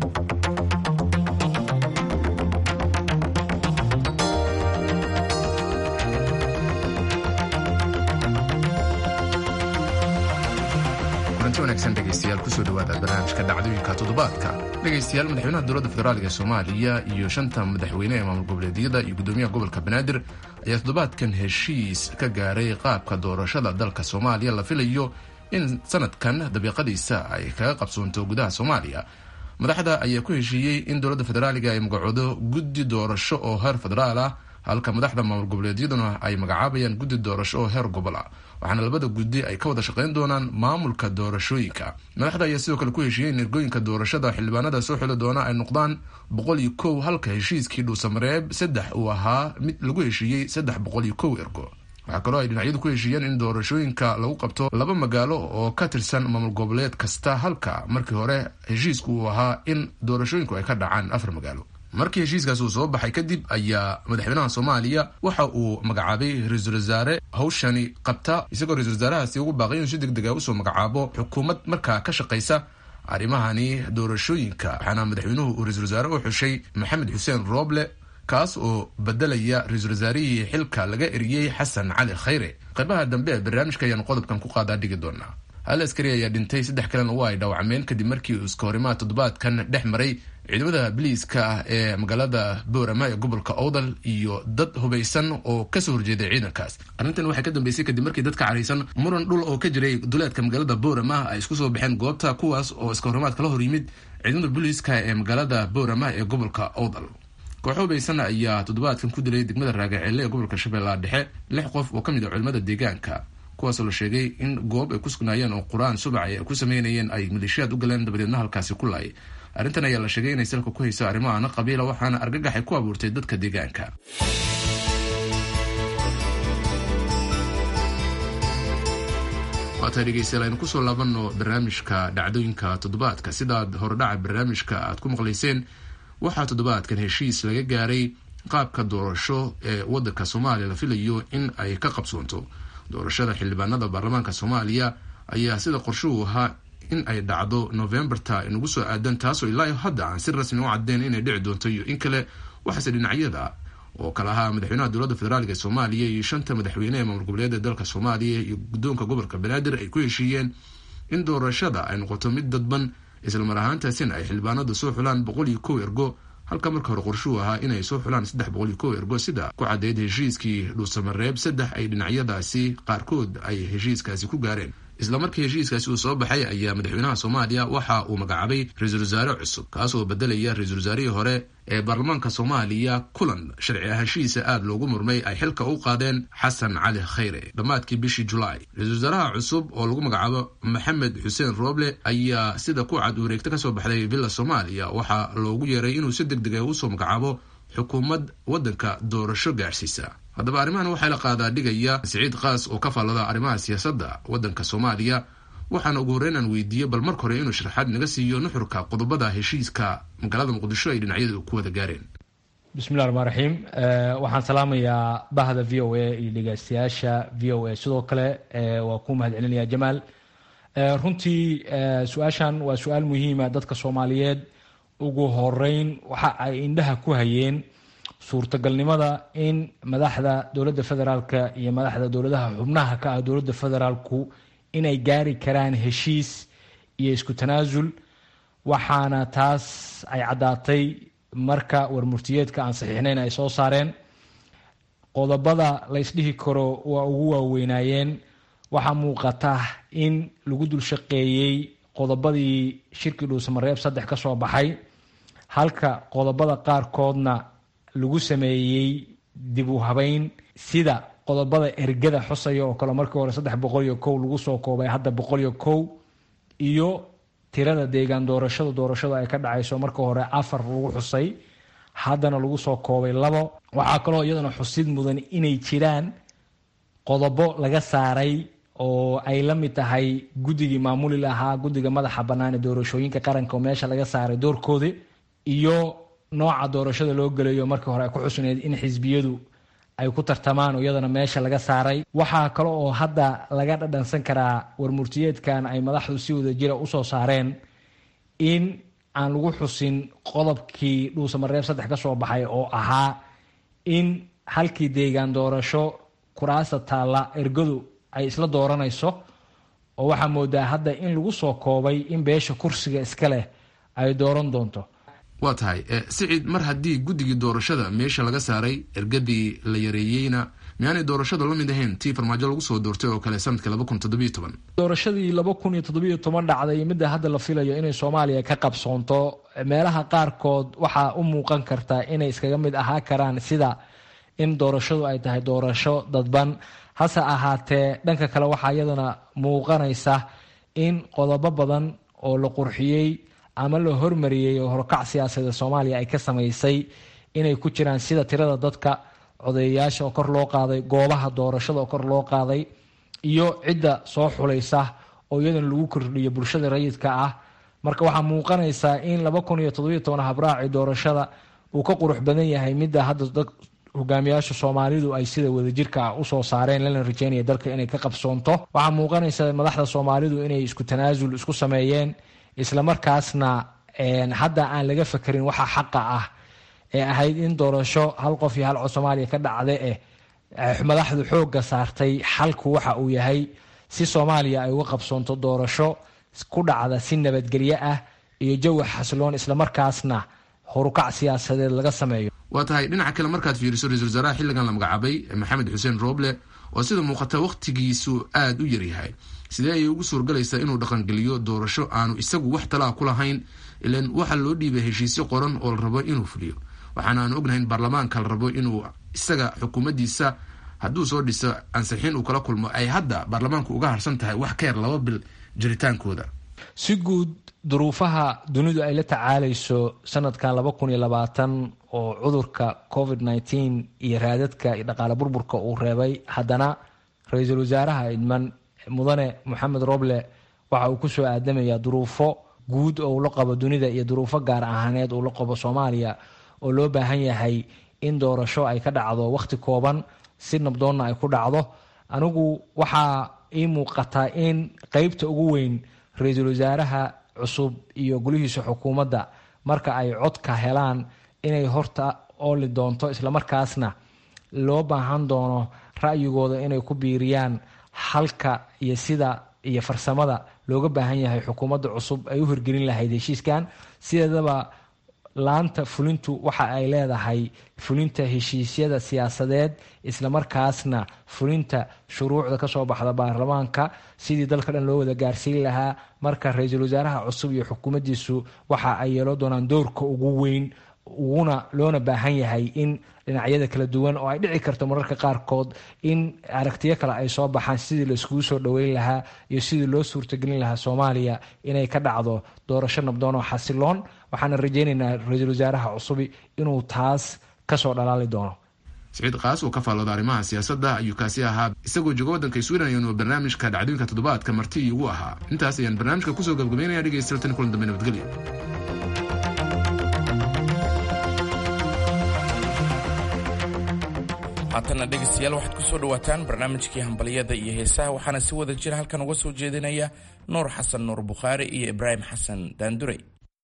wanaagsan dhegeystayaal kusoo dhawaada barnaamijka dhacdooyinka toddobaadka. dhegeystayaal madaxweynaha dowladda federaalka soomaaliya iyo 5 madaxweyne ee maamul goboleedyada iyo guddoomiyaha gobolka banaadir ayaa toddobaadkan heshiis ka gaaray qaabka doorashada dalka soomaaliya. la filayo in sanadkan dabiiqadiisa ay kaga qabsoonto gudaha soomaaliya. madaxda ayaa ku heshiiyey in dowladda federaaliga ay magacoodo guddi doorasho oo heer federaal ah halka madaxda maamul goboleedyaduna ay magacaabayaan guddi doorasho oo heer gobol ah. waxaana labada guddi ay ka wada shaqayn doonaan maamulka doorashooyinka. madaxda ayaa sidoo kale ku heshiiyey in ergooyinka doorashada xildhibaanada soo xili doona ay noqdaan 101 halka heshiiskii dhuusamareeb 3 uu ahaa mid lagu heshiiyey 301 ergo. waxaa kaloo ay dhinacyadu ku heshiiyeen in doorashooyinka lagu qabto 2 magaalo oo ka tirsan maamul goboleed kasta halka markii hore heshiisku uu ahaa in doorashooyinku ay ka dhacaan 4 magaalo. markii heshiiskaas uu soo baxay kadib ayaa madaxweynaha soomaaliya waxa uu magacaabay ra-iisul wasaare hawshani qabta isagoo ra-isul wasaarahaasi ugu baaqay inuu si degdeg ah usoo magacaabo xukuumad markaa ka shaqaysa arrimahani doorashooyinka. waxaana madaxweynuhu uu ra-isul wasaare u xushay maxamed xuseen rooble kaas oo bedelaya ra-iisul wasaarihii xilka laga eriyey xasan cali khayre. qaybaha dambe ee barnaamijka ayaan qodobkan ku qaadaa dhigi doonaa. hal askari ayaa dhintay 3 kalena waa ay dhaawacmeen kadib markii uu iska horimaha toddobaadkan dhex maray ciidamada biliiska ee magaalada boorama ee gobolka owdal iyo dad hubaysan oo kasoo horjeeday ciidankaas. arrintan waxay ka dambeysay kadib markii dadka caraysan muran dhul oo ka jiray duleedka magaalada boorama ay isku soo baxeen goobta kuwaas oo iska horimaad kala hor yimid ciidamada biliiska ee magaalada boorama ee gobolka owdal. koox hubaysan ayaa toddobaadkan ku dilay degmada raagaceelle ee gobolka shabeellaha dhexe 6 qof oo ka mid ah culimada deegaanka kuwaasoo la sheegay in goob ay ku sugnaayeen oo qur-aan subac ay ku sameynayeen ay maleeshiyaad u galeen dabadeedna halkaasi ku laayay. arrintan ayaa la sheegay inay salka ku hayso arrimahaana qabiila waxaana argagax ay ku abuurtay dadka deegaanka. waata dhegeystayaal aynu kusoo laabanno barnaamijka dhacdooyinka toddobaadka. sidaad horedhaca barnaamijka aad ku maqlayseen waxaa toddobaadkan heshiis laga gaaray qaabka doorasho ee wadanka soomaaliya la filayo in ay ka qabsoonto. doorashada xildhibaanada baarlamaanka soomaaliya ayaa sida qorshuhu ahaa in ay dhacdo novemberta inagu soo aadan, taasoo ilaa hadda aan si rasmi u cadeen inay dhici doonto iyo in kale. waxaase dhinacyada oo kale ahaa madaxweynaha dowladda federaalk ee soomaaliya iyo 5 madaxweyne ee maamul goboleeda dalka soomaaliya iyo guddoonka gobolka banaadir ay ku heshiiyeen in doorashada ay noqoto mid dadban, islamar ahaantaasina ay xildhibaanadu soo xulaan 101 ergo, halka marka hore qorshuhu ahaa inay soo xulaan 301 ergo sida ku cadeyd heshiiskii dhuusamareeb 3 ay dhinacyadaasi qaarkood ay heshiiskaasi ku gaareen. isla markii heshiiskaasi uu soo baxay ayaa madaxweynaha soomaaliya waxa uu magacaabay ra-iisul wasaare cusub, kaasoo bedelaya ra-iisul wasaarihii hore ee baarlamaanka soomaaliya. kulan sharci ahaanshihiisa aada loogu murmay ay xilka u qaadeen xasan cali khayre dhammaadkii bishii julaay. ra-iisul wasaaraha cusub oo lagu magacaabo maxamed xuseen rooble ayaa sida ku cad wareegta kasoo baxday villa soomaaliya waxaa loogu yeeray inuu si deg deg usoo magacaabo xukuumad wadanka doorasho gaadhsiisa. haddaba arrimahan waxaa la qaadaa dhigaya siciid qaas oo ka faallada arrimaha siyaasadda waddanka soomaaliya, waxaana ugu horreyn aan weydiiyey bal marka hore inuu sharaxaad naga siiyo nuxurka qodobada heshiiska magaalada muqdisho ay dhinacyadu ku wada gaareen. bismillahi raxmaan raxiim. waxaan salaamayaa bahda v o a iyo dhegeystayaasha v o a, sidoo kale waa ku mahadcelinayaa jamaal. runtii su-aashan waa su-aal muhiima. dadka soomaaliyeed ugu horeyn waxa ay indhaha ku hayeen suurtagalnimada in madaxda dowladda federaalka iyo madaxda dowladaha xubnaha ka ah dowladda federaalku inay gaari karaan heshiis iyo isku tanaasul, waxaana taas ay caddaatay marka warmurtiyeedka aan saxiixnayn ay soo saareen. qodobada la ysdhihi karo waa ugu waaweynaayeen. waxaa muuqata in lagu dul shaqeeyey qodobadii shirkii dhuusamareeb 3 ka soo baxay, halka qodobada qaarkoodna lagu sameeyey dib u habeyn, sida qodobada ergada xusaya oo kale markii hore 301 lagu soo koobay hadda 101, iyo tirada deegaan doorashada ay ka dhacayso marka hore 4 lagu xusay haddana lagu soo koobay 2. waxaa kaloo iyadana xusid mudan inay jiraan qodobo laga saaray oo ay la mid tahay guddigii maamuli lahaa guddiga madaxa bannaan ee doorashooyinka qaranka oo meesha laga saaray doorkoodi, iyo nooca doorashada loo gelayo markii hore ay ku xusneed in xisbiyadu ay ku tartamaan oo iyadana meesha laga saaray. waxaa kale oo hadda laga dhadhansan karaa warmurtiyeedkan ay madaxdu si wada jira usoo saareen in aan lagu xusin qodobkii dhuusamareeb 3 ka soo baxay oo ahaa in halkii deegaan doorasho kuraasta taalla ergadu ay isla dooranayso, oo waxaa moodaa hadda in lagu soo koobay in beesha kursiga iska leh ay dooran doonto. waa tahay siciid, mar haddii guddigii doorashada meesha laga saaray ergadii la yareeyeyna miyaanay doorashada la mid ahayn tii farmaajo lagu soo doortay oo kale sanadkii 2017? doorashadii 2017 dhacday midda hadda la filayo inay soomaaliya ka qabsoonto meelaha qaarkood waxaa u muuqan karta inay iskaga mid ahaa karaan, sida in doorashadu ay tahay doorasho dadban. hase ahaatee dhanka kale waxaa iyadana muuqanaysa in qodobo badan oo la qurxiyey ama la hormariyey oo horkac siyaasadeed soomaaliya ay ka samaysay inay ku jiraan, sida tirada dadka codeeyayaasha oo kor loo qaaday, goobaha doorashada oo kor loo qaaday, iyo cidda soo xulaysa oo iyadana lagu kordhiyo bulshada rayidka ah. marka waxaa muuqanaysaa in 2017 habraaci doorashada uu ka qurux badan yahay midda hadda dad hogaamiyaasha soomaalidu ay sida wadajirka usoo saareen, lana rajeynaya dalka inay ka qabsoonto. waxaa muuqanaysa madaxda soomaalidu inay isku tanaasul isku sameeyeen, islamarkaasna hadda aan laga fakerin waxa xaqa ah ee ahayd in doorasho hal qof iyo hal cod soomaaliya ka dhacda madaxdu xooga saartay. xalku waxa uu yahay si soomaaliya ay uga qabsoonto doorasho ku dhacda si nabadgelyo ah iyo jawi xasiloon, islamarkaasna horukac siyaasadeed laga sameeyo. waa tahay dhinaca kale markaad fiiriso ra-iisul wasaaraha xilligan la magacaabay maxamed xuseen rooble oo sida muuqata wakhtigiisu aada u yaryahay, sidee ayay ugu suurgalaysaa inuu dhaqangeliyo doorasho aanu isagu wax talaa ku lahayn? ilan waxaa loo dhiibay heshiisyo qoran oo la rabo inuu fuliyo, waxaana aan ognahay in baarlamaanka la rabo inuu isaga xukuumaddiisa hadduu soo dhiso ansixin uu kala kulmo ay hadda baarlamaanku uga harsan tahay wax ka yar 2 bil jiritaankooda. si guud duruufaha dunidu ay la tacaalayso sanadkan 2020 oo cudurka covid-19 iyo raadadka iyo dhaqaale burburka uu reebay, haddana ra-iisul wasaaraha idman mudane maxamed roble waxa uu ku soo aadamayaa duruufo guud oo la qabo dunida iyo duruufo gaar ahaaneed oo la qabo Soomaaliya oo loo baahan yahay in doorasho ay ka dhacdo waqti kooban si nabdoonna ay ku dhacdo. anigu waxaa ii muuqataa in qeybta ugu weyn ra-iisul wasaaraha cusub iyo golihiisa xukuumadda marka ay codka helaan inay horta ooli doonto islamarkaasna loo baahan doono ra'yigooda inay ku biiriyaan halka iyo sida iyo farsamada looga baahan yahay xukuumadda cusub ay u hirgelin lahayd heshiiskan. sideedaba laanta fulintu waxa ay leedahay fulinta heshiisyada siyaasadeed islamarkaasna fulinta shuruucda kasoo baxda baarlamaanka sidii dalka dhan loo wada gaarsiin lahaa. marka ra-iisul wasaaraha cusub iyo xukuumaddiisu waxa ay yeelo doonaan doorka ugu weyn loona baahan yahay in dhinacyada kala duwan oo ay dhici karto mararka qaarkood in aragtiyo kale ay soo baxaan sidii la iskugu soo dhoweyn lahaa iyo sidii loo suurtagelin lahaa Soomaaliya inay ka dhacdo doorasho nabdoon oo xasiloon. waxaan rajaynaynaa ra-iisul wasaaraha cusubi inuu taas kasoo dhalaali doono. Saciid Qaas oo ka faallooda arrimaha siyaasadda ayuu kaasi ahaa isagoo jooga waddanka Sweden ayuu barnaamijka dhacdooyinka toddobaadka marti ugu ahaa. intaas ayaan barnaamijka kusoo gabagabeynaya dhegeystayaal tan kulan dambe nabadgelyo. haatana dhegeystayaal waxaad kusoo dhawaataan barnaamijkii hambaliyada iyo heesaha waxaana si wada jira halkan uga soo jeedinaya Nuur Xasan Nuur Bukhaari iyo Ibraahim Xasan Daandurey.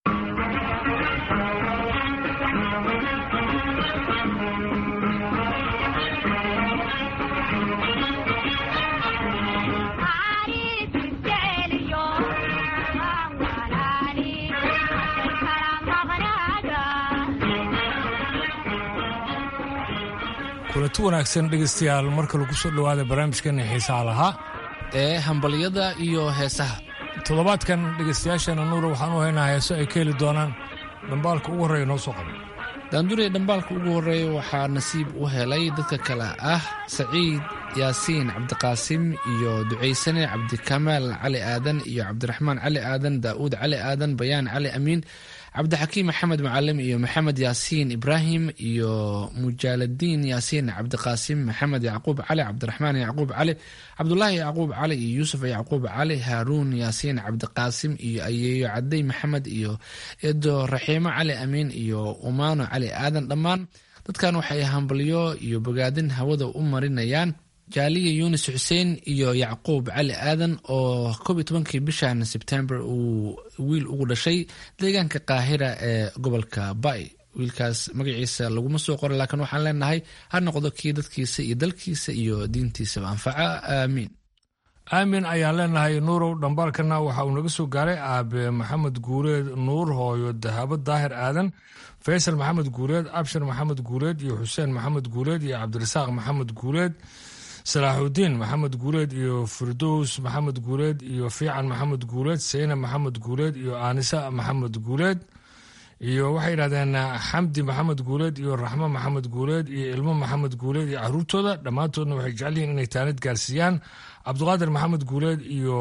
kulanti wanaagsan dhegeystayaal marka lagu soo dhawaada barnaamijkeena xiisaha lahaa ee hambaliyada iyo heesaha. toddobaadkan dhegeystayaasheena Nuur waxaan u haynaa heeso ay ka heli doonaan dhambaalka ugu horreeya noo soo qabay. Daandurey dhambaalka ugu horreeya waxaa nasiib u helay dadka kale ah Saciid Yaasiin Cabdiqaasim iyo Duceysane Cabdikamaal Cali Aadan iyo Cabdiraxmaan Cali Aadan, Daa'uud Cali Aadan, Bayaan Cali Amiin, cabdixakiim maxamed macalim iyo maxamed yaasiin ibraahim iyo mujaaladiin yaasiin cabdiqaasim, maxamed yacquub cali, cabdiraxmaan yacquub cali, cabdulaahi yacquub cali iyo yuusuf yacquub cali, haaruun yaasiin cabdiqaasim iyo ayeeyo cadey maxamed iyo edo raxiimo cali amiin iyo umaano cali aadan. dhammaan dadkan waxay hambalyo iyo bogaadin hawada u marinayaan jaaliya yunis xuseen iyo yacquub cali aadan oo 11kii bishan sebtembar uu wiil ugu dhashay deegaanka qaahira ee gobolka bay. wiilkaas magaciisa laguma soo qoray laakiin waxaan leenahay ha noqdo kii dadkiisa iyo dalkiisa iyo diintiisaba anfaca. aamiin. aamin ayaan leenahay Nuurow. dhambaalkana waxa uu naga soo gaaray aabe maxamed guureed nuur, hooyo dahabo daahir aadan, faysal maxamed guureed, abshir maxamed guureed iyo xuseen maxamed guureed iyo cabdirasaaq maxamed guureed, salaaxudiin maxamed guureed iyo firdows maxamed guureed iyo fiican maxamed guureed, seyna maxamed guureed iyo aanisa maxamed guureed iyo waxay yidhahdeen xamdi maxamed guureed iyo raxmo maxamed guureed iyo ilmo maxamed guureed iyo caruurtooda. dhammaantoodna waxay jecel yihiin inay taanid gaarsiiyaan cabdiqaadir maxamed guureed iyo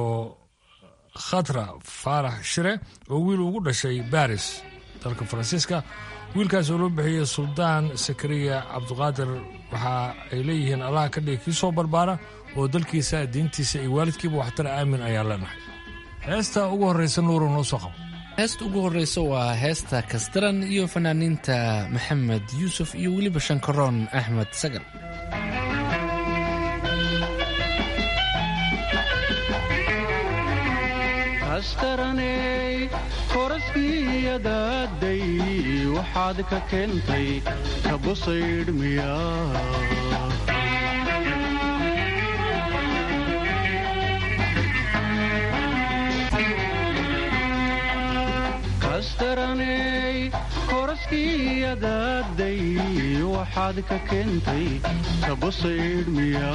khatra faarax shire oo wiil ugu dhashay baris dalka faransiiska. wiilkaas oo loo bixiyey suldaan sakariya cabdiqaadir. waxa ay leeyihiin allaha ka dhigi kii soo barbaara oo dalkiisa, diintiisa iyo waalidkiiba waxtara. aamin ayaan leenahay. heesta ugu horreysa Nuuro noo soo qabo. heesta ugu horreysa waa heesta kasdaran iyo fanaaniinta maxamed yuusuf iyo weliba shankaroon axmed sagal. kastaraney koraskiyadaaday waxaad ka keentay kabusaydhmiya kastaraney koraskiyadaaday waxaad ka keentay kabusaydhmiya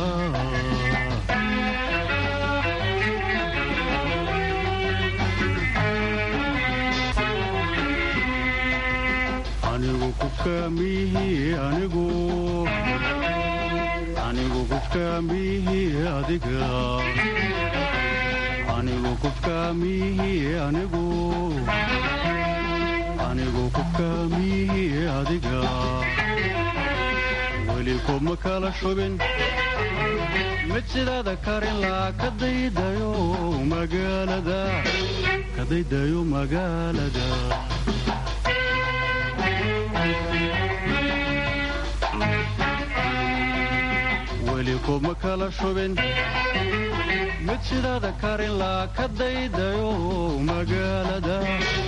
anigu kufkaamihi anigu kufkaamihi adiga anigu kufkaamihi anigu kufkaamihi adiga weli kuma kala shubin mid sidaada karin laa kadaydayo magaalada weli kuma kala shubin mid sidaada karin laa ka daydayo magaalada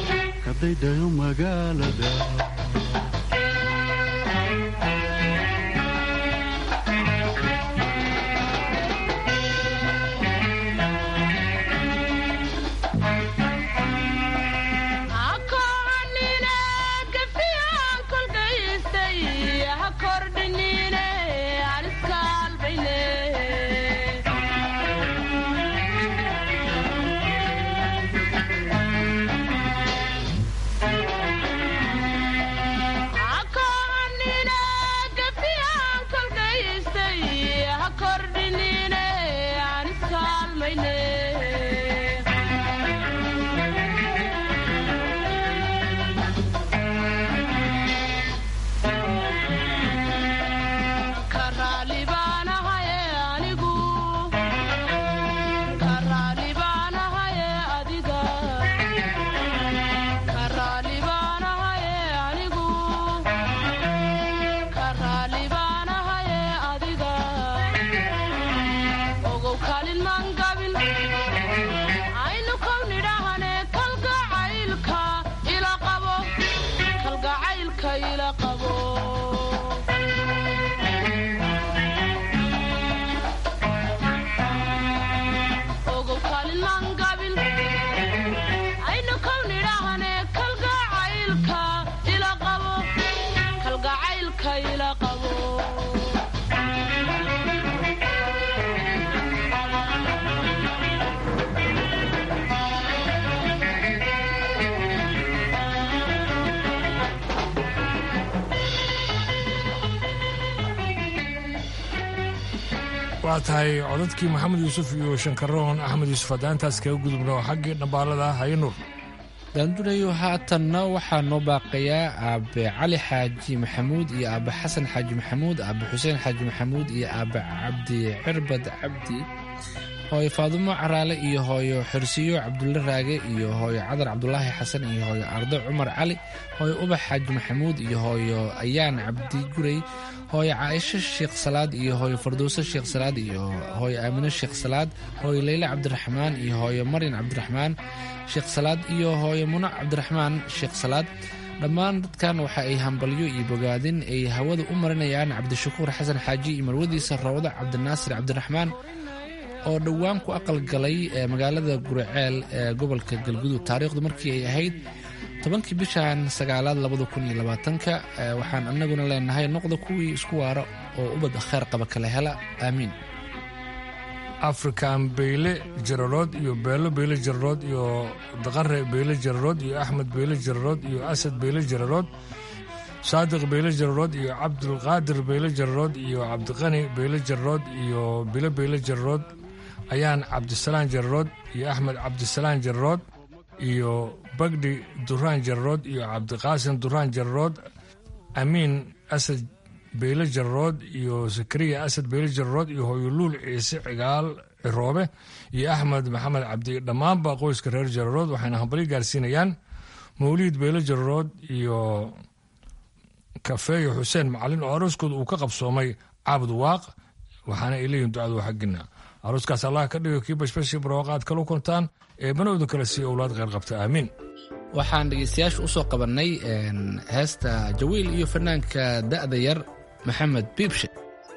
waa tahay codadkii maxamed yuusuf iyo shankaroon axmed yuusuf haddaan intaas kaga gudubno xaggii dhambaalada haye nuur daandurayo haatanna waxaa noo baaqayaa aabe cali xaaji maxamuud iyo aabe xasan xaaji maxamuud aabe xuseen xaaji maxamuud iyo aabe cabdi cirbad cabdi hooyo faadumo caraale iyo hooyo xirsiyo cabdulle raage iyo hooyo cadar cabdulaahi xasan iyo hooyo ardo cumar cali hooyo ubax xaaji maxamuud iyo hooyo ayaan cabdi gurey hooyo caaisho sheekh salaad iyo hooyo fardowso sheekh salaad iyo hooyo aamino sheekh salaad hooyo leyle cabdiraxmaan iyo hooyo maryan cabdiraxmaan sheekh salaad iyo hooyo munac cabdiraxmaan sheekh salaad dhammaan dadkan waxa ay hambalyo iyo bogaadin ay hawada u marinayaan cabdishakuur xasan xaaji iyo marwadiisa rawda cabdinaasir cabdiraxmaan oo dhowaan ku aqalgalay magaalada guriceel ee gobolka galgudug taariikhdu markii ay ahayd 10 bishan 9 2020 waxaan annaguna leenahay noqda kuwii isku waara oo ubad khayr qaba kala hela aamiin african beyle jararood iyo beelo beyle jararood iyo daqare beyle jararood iyo axmed beyle jararood iyo asad beyle jararood saadiq beyle jararood iyo cabdulqaadir beyle jararood iyo cabdiqani beyle jararood iyo bilo beyle jararood ayaan cabdisalaan jararood iyo axmed cabdisalaan jararood iyo bagdi duraan jararood iyo cabdiqaasim duraan jararood amiin asad beyle jararood iyo sakariya asad beyle jararood iyo hooyoluul ciise cigaal ciroobe iyo axmed maxamed cabdi dhammaanba qoyska reer jararood waxayna hambali gaarsiinayaan mawliid beyle jararood iyo kafeeyo xuseen macalin oo arooskooda uu ka qabsoomay caabud waaq waxaana ay leeyihin ducadu xaggina arooskaas allah ka dhigo kii bashbashii barwaaqaad kala kuntaan ee banowda kale siiyo owlaad kheyr qabta aamiin waxaan dhegeystayaasha u soo qabannay heesta jawiil iyo fanaanka da'da yar maxamed biibshe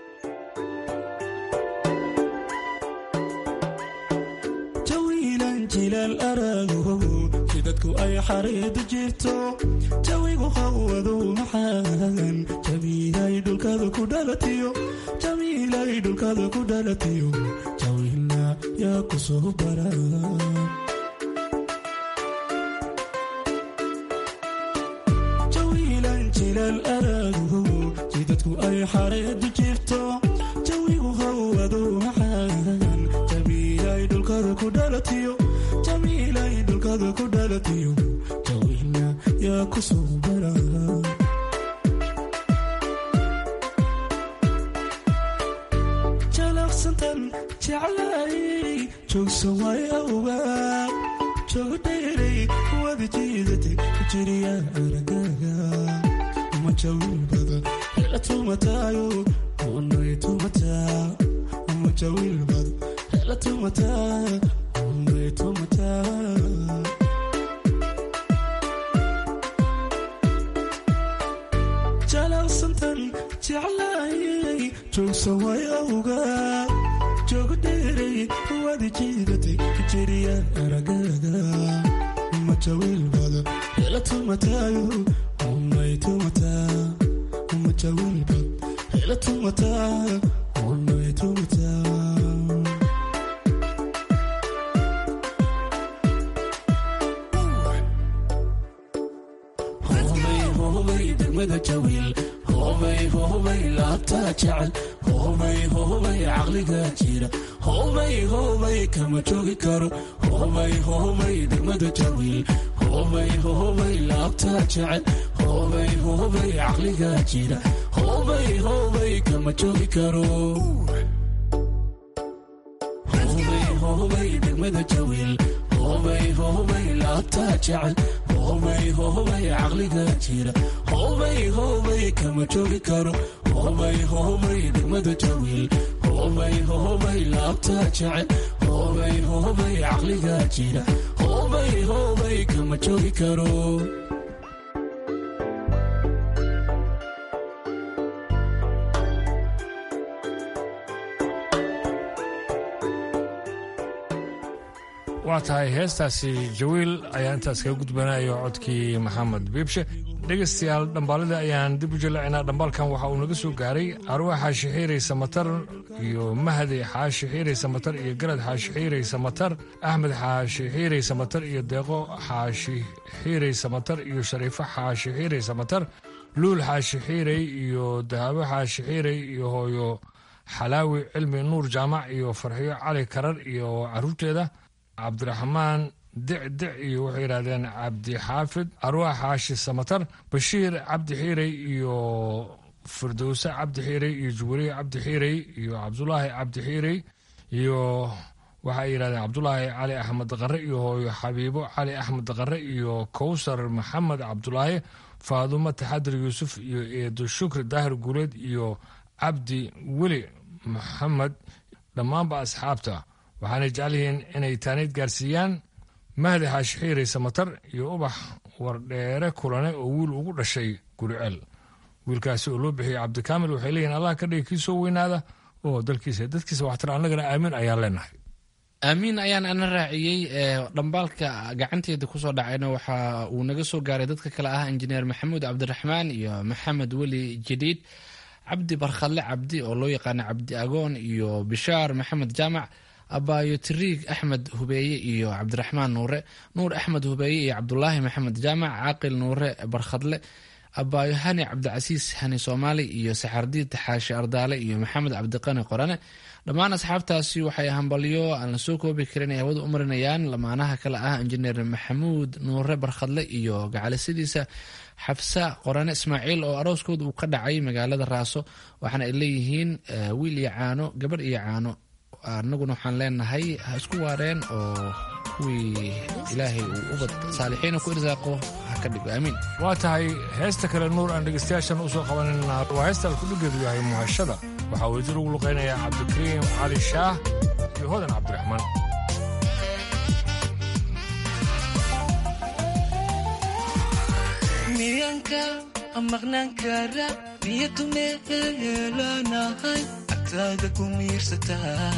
jawiilan jilaal araago dadku ay xariidu jirto jawigu hawadu maxaan jawiilay dhulkada ku dhalatiyo jawiilay dhulkada ku dhalatiyo jawiilna yaa ku soo bara jawiilan jilaal araago dadku ay xariidu jirto jawigu hawadu maxaan jawiilay dhulkada ku dhalatiyo jawiilay dhulkada ku dhalatiyo jawiilna yaa ku soo bara jalaqsantan jeclay joogso wayawga joogo dheeray wada jiidatay jiriya aragaaga uma jawiil badan ila tumataayo unay tumataa مجاويل باد هلا تومتا أمي تومتا جلال سنتن جعلاي جو سواي أوغا جو قديري وادي جيدتي كجريا أرقاقا مجاويل باد هلا تومتا أمي تومتا مجاويل باد هلا تومتا أمي تومتا دمدا جويل هوبي هوبي لا تجعل هوبي هوبي عقلك جيرة هوبي هوبي كما جوغي كارو هوبي هوبي دمدا جويل هوبي هوبي لا تجعل هوبي هوبي عقلك جيرة هوبي هوبي كما جوغي كارو هوبي هوبي دمدا جويل هوبي هوبي لا تجعل هوبي هوبي عقلك جيرة هوبي هوبي كما جوغي كارو هوبي هوبي دمدا جويل هوبي هوبي لا تجعل هوبي هوبي عقلك جيرة هوبي هوبي كما جوغي كارو waa tahay heestaasi jawiil ayaa intaas kaga gudbanayo codkii maxamed biibshe dhegaystayaal dhambaalada ayaan dib u jalacinaa dhambaalkan waxa uu naga soo gaaray arwaax xaashi xiiray samatar iyo mahdi xaashi xiiray samatar iyo garad xaashi xiiray samatar axmed xaashi xiiray samatar iyo deeqo xaashi xiiray samatar iyo shariifo xaashi xiiray samatar luul xaashi xiiray iyo dahabo xaashi xiiray iyo hooyo xalaawi cilmi nuur jaamac iyo farxiyo cali karar iyo caruurteeda cabdiraxmaan dicdic iyo waxay yidhahdeen cabdi xaafid arwaax xaashi samatar bashiir cabdi xiirey iyo firdowse cabdi xiirey iyo juwariye cabdi xiirey iyo cabdulaahi cabdi xiirey iyo waxay yidhahdeen cabdulaahi cali axmed qare iyo hooyo xabiibo cali axmed qare iyo kowsar maxamed cabdulaahi faadumo taxadir yuusuf iyo eedo shukri daahir guuleed iyo cabdi weli maxamed dhammaanba asxaabta waxaanay jecel yihiin inay taanayd gaarsiiyaan mahdi xaashi xiiray samatar iyo ubax wardheere kulane oo wiil ugu dhashay guriceel wiilkaasi oo loo bixiyey cabdikaamil waxay leeyihin allah ka dhigi kii soo weynaada oo dalkiisa dadkiisa waxtar annagana aamin ayaan leenahay aamiin ayaan ana raaciyey dhambaalka gacanteeda kusoo dhacayna waxa uu naga soo gaaray dadka kale ah injineer maxamuud cabdiraxmaan iyo maxamed weli jadiid cabdi barkhadle cabdi oo loo yaqaana cabdi agoon iyo bishaar maxamed jaamac abaayo tiriig axmed hubeeye iyo cabdiraxmaan nuure nuur axmed hubeeye iyo cabdulaahi maxamed jaamac caaqil nuure barkhadle abaayo hani cabdicasiis hani soomaali iyo saxardiid xaashi ardaale iyo maxamed cabdiqani qorane dhammaan asxaabtaasi waxay hambalyo aan la soo koobi karin ay hawada u marinayaan lamaanaha kale ah injineer maxamuud nuure barkhadle iyo gacalisidiisa xabsa qorane ismaaciil oo arooskooda uu ka dhacay magaalada raaso waxaana ay leeyihiin wiil iyo caano gabarh iyo caano annaguna waxaan leenahay ha isku waareen oo kuwii ilaahay uu ubad saalixiina ku irsaaqo ha ka dhigo aamiin waa tahay heesta kale nuur aan dhegaystayaashan u soo qabanayna waa heesta alkudhigeedu yahay muhashada waxaa uu jir ugu luqaynayaa cabdikariim cali shaah iyo hodan cabdiraxmaan miyanka maqnaan kara niyadu meelanahay agtaada ku miirsataa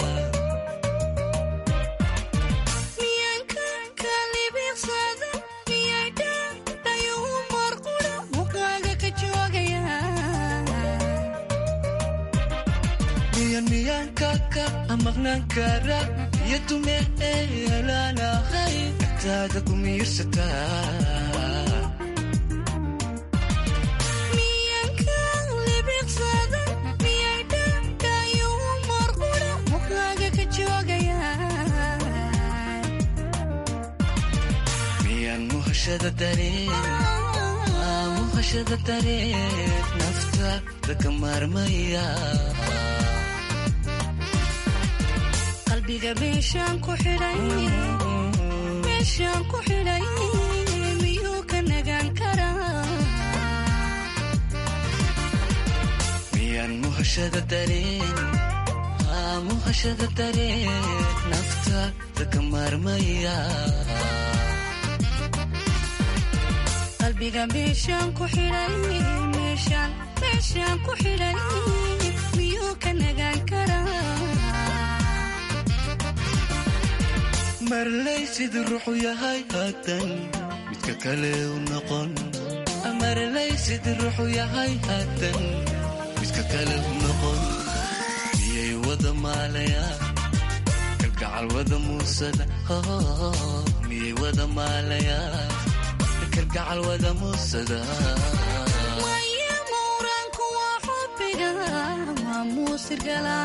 miyanka kalibiqsada miyadha dayuu marqura muqaaga ka joogaya miyanka ka maqnaan kara niyadu meelanahay agtaada ku miirsataa muhashada dareen naftaada ka maarmaya qalbiga meeshaan ku xidhay miyuu ka nagaan karaa miyaan muhashada dareen muhashada dareen naftaada ka maarmaya qalbiga meeshaan ku xidhay meeshaan ku xidhay miyuu ka nagaan karaa marley siduu ruuxu yahay haatan midka kale u noqon marley siduu ruuxu yahay haatan midka kale u noqon miyay wada maalayaan kalgacal wada muusada miyay wada maalayaan kalgacal wada muusada maya muuranku waa xubbiga waa muusirgala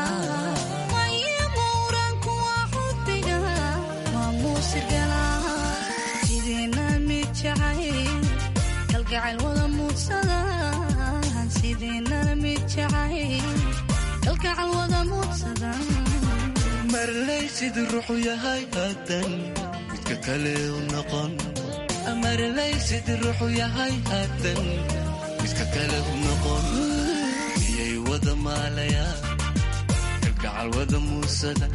sideena mid jacayl kalgacal wada muudsadaan sideena mid jacayl kalgacal wada muudsadaan marley siduu ruuxu yahay haatan midka kale u noqon marley siduu ruuxu yahay haatan midka kale u noqon miyay wada maalayaan kalgacal wada muusada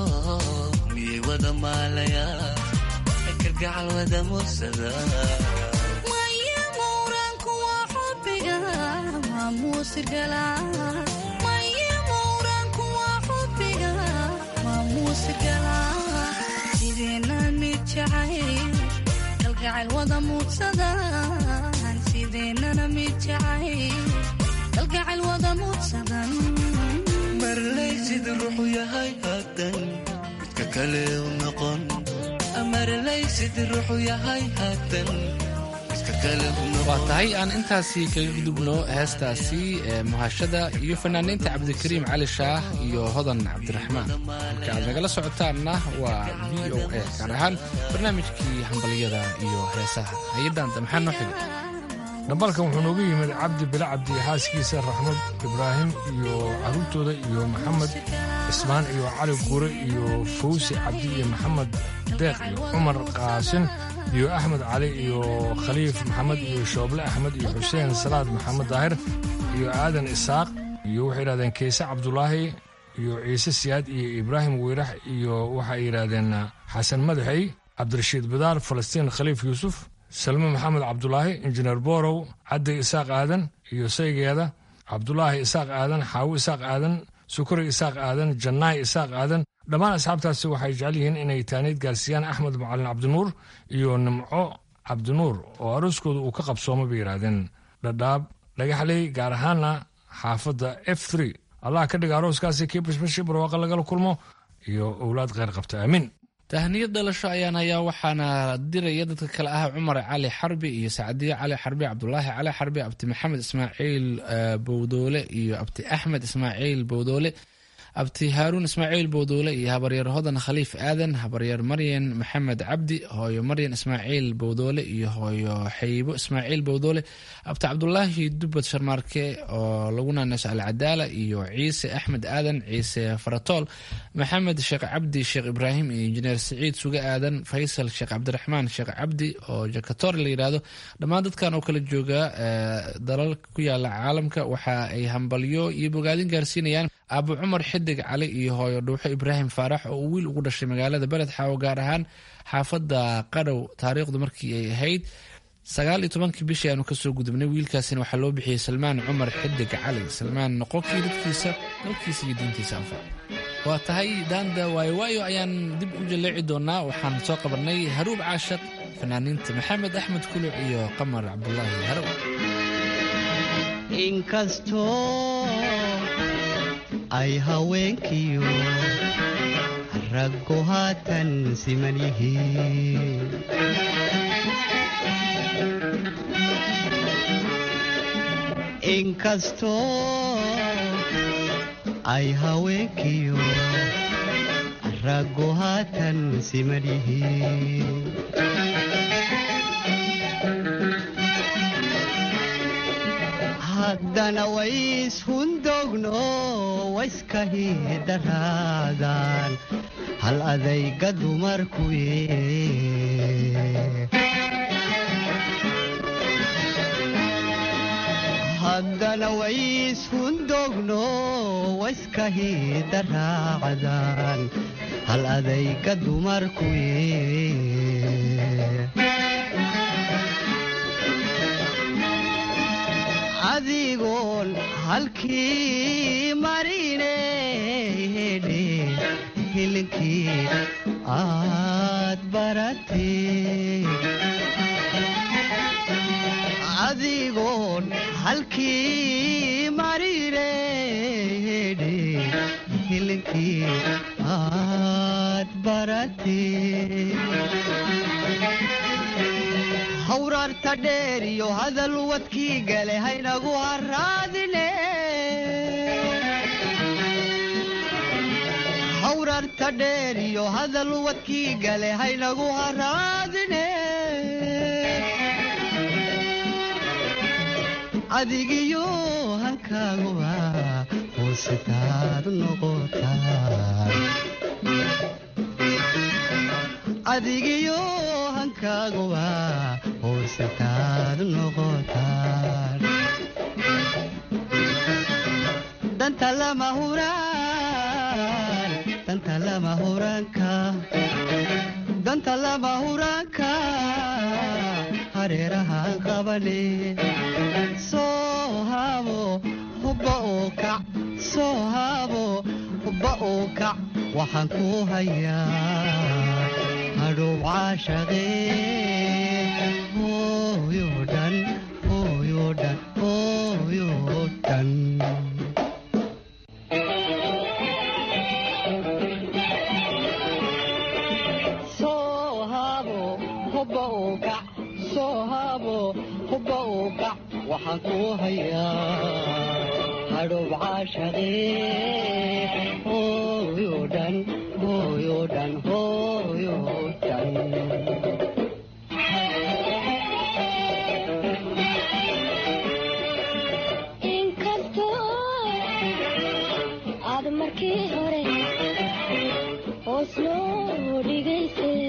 miyay wada maalayaan kalgacal wada muusada maya muuranku waa xubbiga waa muusirgala maya muuranku waa xubbiga waa muusirgala sideena mid jacayl kalgacal wada muudsadaan sideenana mid jacayl kalgacal wada muudsadan marley siduu ruuxu yahay haatan midka kale u noqon marley siduu ruuxu yahay haatan midka kale u noqon waa tahay aan intaasi kaga gudubno heestaasi muhashada iyo fanaaniinta cabdikariim cali shaah iyo hodan cabdiraxmaan halka aad nagala socotaanna waa v o a gaar ahaan barnaamijkii hambaliyada iyo heesaha hay-addaanta maxaa noo xigay dhabalkan wuxuu noogu yimid cabdi bile cabdi xaaskiisa raxmad ibraahim iyo carruurtooda iyo maxamed cismaan iyo cali gure iyo fawsi cabdi iyo maxamed deeq iyo cumar qaasin iyo axmed cali iyo khaliif maxamed iyo shooble axmed iyo xuseen salaad maxamed daahir iyo aadan isaaq iyo waxay yidhahdeen keese cabdulaahi iyo ciise siyaad iyo ibraahim weyrax iyo waxay yidhaahdeen xasan madaxey cabdirashiid badaar falastiin khaliif yuusuf salme maxamed cabdulaahi injineer boorow caddi isaaq aadan iyo saygeeda cabdulaahi isaaq aadan xaawi isaaq aadan sukuri isaaq aadan jannaay isaaq aadan dhammaan asxaabtaasi waxay jecel yihiin inay taaniid gaarsiiyaan axmed macalin cabdinuur iyo nimco cabdinuur oo arooskooda uu ka qabsoomay bay yidhaahdeen dhadhaab dhagaxley gaar ahaana xaafadda f3 allah ka dhiga arooskaasi kii bashbashi barwaaqa lagala kulmo iyo owlaad kheyr qabta aamiin tahniyad dhalasho ayaan hayaa waxaana diraya dadka kale ah cumar cali xarbi iyo sacdiye cali xarbi cabdulaahi cali xarbi abti maxamed ismaaciil bowdoole iyo abti axmed ismaaciil bowdoole abti haaruun ismaaciil bowdoole iyo habaryar hodan khaliif aadan habaryar maryan maxamed cabdi hooyo maryan ismaaciil bowdoole iyo hooyo xaybo ismaaciil bowdoole abti cabdulaahi dubad sharmaarke oo lagu naanaso alcadaala iyo ciise axmed aadan ciise faratool maxamed sheekh cabdi sheekh ibraahim iyo injineer siciid suge aadan faysal sheekh cabdiraxmaan sheekh cabdi oo jakator la yidhaahdo dhammaan dadkan oo kala jooga dalal ku yaala caalamka waxa ay hambalyo iyo bogaadin gaarsiinayaan abu cumar xidig cali iyo hooyo dhuuxo ibraahim faarax oo uu wiil ugu dhashay magaalada beled xaawo gaar ahaan xaafadda qadhow taariikhdu markii ay ahayd 19 bishii aanu kasoo gudubnay wiilkaasina waxaa loo bixiyey salmaan cumar xidig cali salmaan noqonkii dadkiisa dalkiisa iyo diintiisa anfac waa tahay daanda waayo ayaan dib u jaleeci doonaa waxaan soo qabanay haruub caashaq fanaaniinta maxamed axmed kuluc iyo qamar cabdulaahi harow inkastoo ay haweenkiyo raggu haatan siman yihiin inkastoo ay haweenkiyo raggu haatan siman yihiin haddana ways hundogno wayska hiidaraadaan hal adayga dumarkuye haddana haddana ways hundogno waiskahida raacdaan hal adayga dumarkuye adigoon halkii marine hilinkii aad baratee adigoon halkii marine hilinkii aad baratee hawraarta dheer iyo hadal wadkii gale haynagu haraadine hawraarta dheer iyo hadal wadkii gale haynagu haraadine adigiyo hankaaguba hoositaad noqotaan adigiyo hankaaguba hoositaad noqotaan danta lama huraan danta lama huraanka danta lama huraanka hareerahaan qabane soo haabo hubba oo kac soo haabo hubba oo kac waxaan ku hayaa hadhow caashaqee hooyo dhan hooyo dhan hooyo dhan soo haabo hubba oo kac soo haabo hubba oo kac waxaan ku hayaa hadhow caashaqee hooyo dhan hooyo dhan hooyo dhan inkastoo aad markii hore hoos loo dhigaysay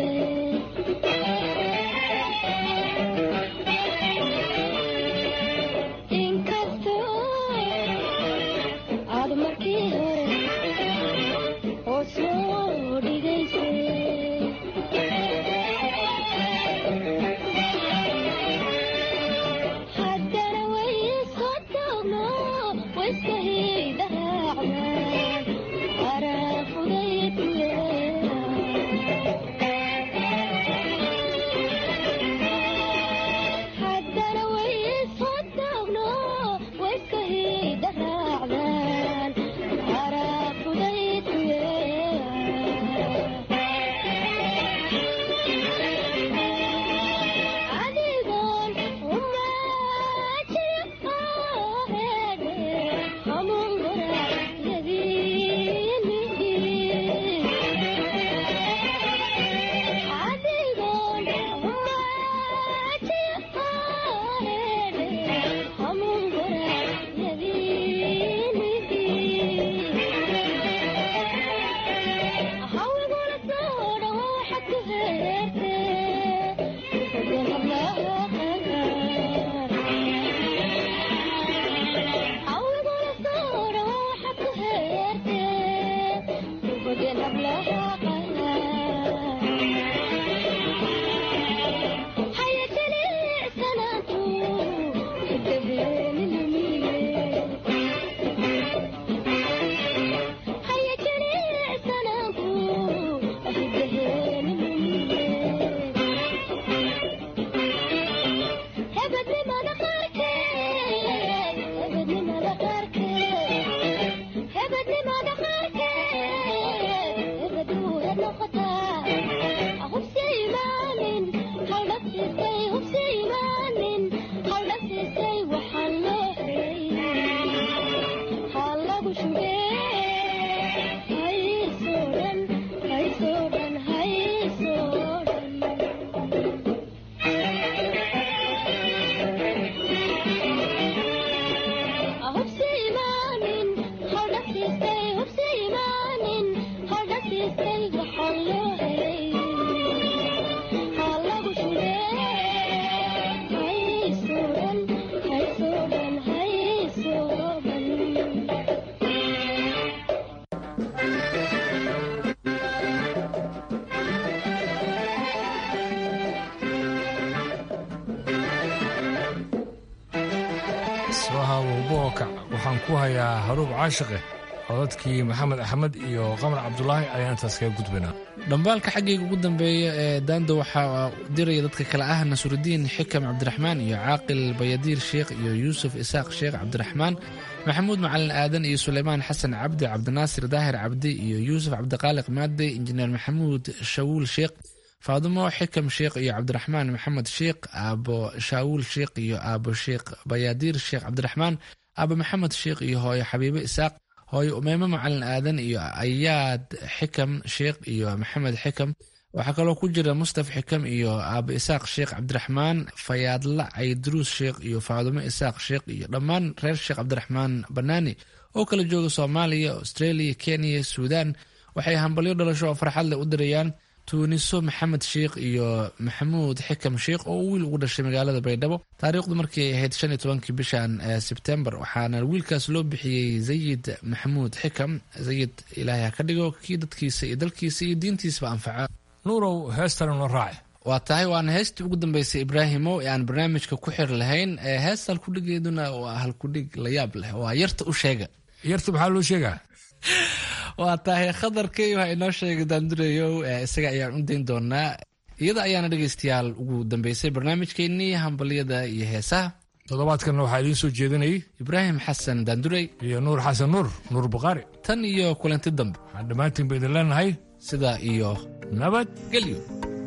soo haabo bookac waxaan ku hayaa haruub caashiqe codadkii maxamed axmed iyo qamar cabdulaahi ayaan intaas kaga gudbaynaa. dhambaalka xaggayga ugu dambeeya ee daanda waxaa diraya dadka kale ah nasurudiin xikam cabdiraxmaan iyo caaqil bayadiir sheekh iyo yuusuf isaaq sheekh cabdiraxmaan, maxamuud macalin aadan iyo suleymaan xasan cabdi, cabdinaasir daahir cabdi iyo yuusuf cabdiqaaliq maade, injineer maxamuud shawuul sheekh, faadimo xikam sheekh iyo cabdiraxmaan maxamed sheekh, aabo shaawuul sheekh iyo aabo sheekh bayadiir sheekh cabdiraxmaan, aabo maxamed sheekh iyo hooyo xabiibe isaaq, hooyo umeymo macalin aadan iyo ayaad xikam sheekh iyo maxamed xikam. waxaa kaloo ku jira mustaf xikam iyo aabo isaaq sheekh cabdiraxmaan, fayaadla cayduruus sheekh iyo faadimo isaaq sheekh iyo dhammaan reer sheekh cabdiraxmaan banaani oo kala jooga soomaaliya, australia, kenya, suudaan. waxay hambalyo dhalasho oo farxad leh u dirayaan tuuniso maxamed sheekh iyo maxamuud xikam sheekh oo wiil ugu dhashay magaalada baydhabo taariikhdu markii ay ahayd 15 bishan sebtembar, waxaana wiilkaas loo bixiyey Zayid Maxamuud Xikam. Zayid ilaahay ha ka dhigo kii dadkiisa iyo dalkiisa iyo diintiisaba anfaca. nuurow heestan noo raaci. waa tahay waana heestii ugu dambeysay ibraahimo ee aan barnaamijka ku xir lahayn. heesta halkudhigeeduna waa halkudhig la yaab leh, waa yarta u sheega. yarta maxaa loo sheegaa? waa tahay khadarkay waa inoo sheegay daandureyow, isaga ayaan u dayn doonaa. iyada ayaana dhegaystayaal ugu dambeysay barnaamijkeennii hambalyada iyo heesaha. toddobaadkanna waxaa idiin soo jeedinayay ibraahim xasan daandurey iyo nuur xasan nuur bukhaari. tan iyo kulanti dambe waxaan dhammaantiin ba idin leenahay sidaa iyo nabadgelyo.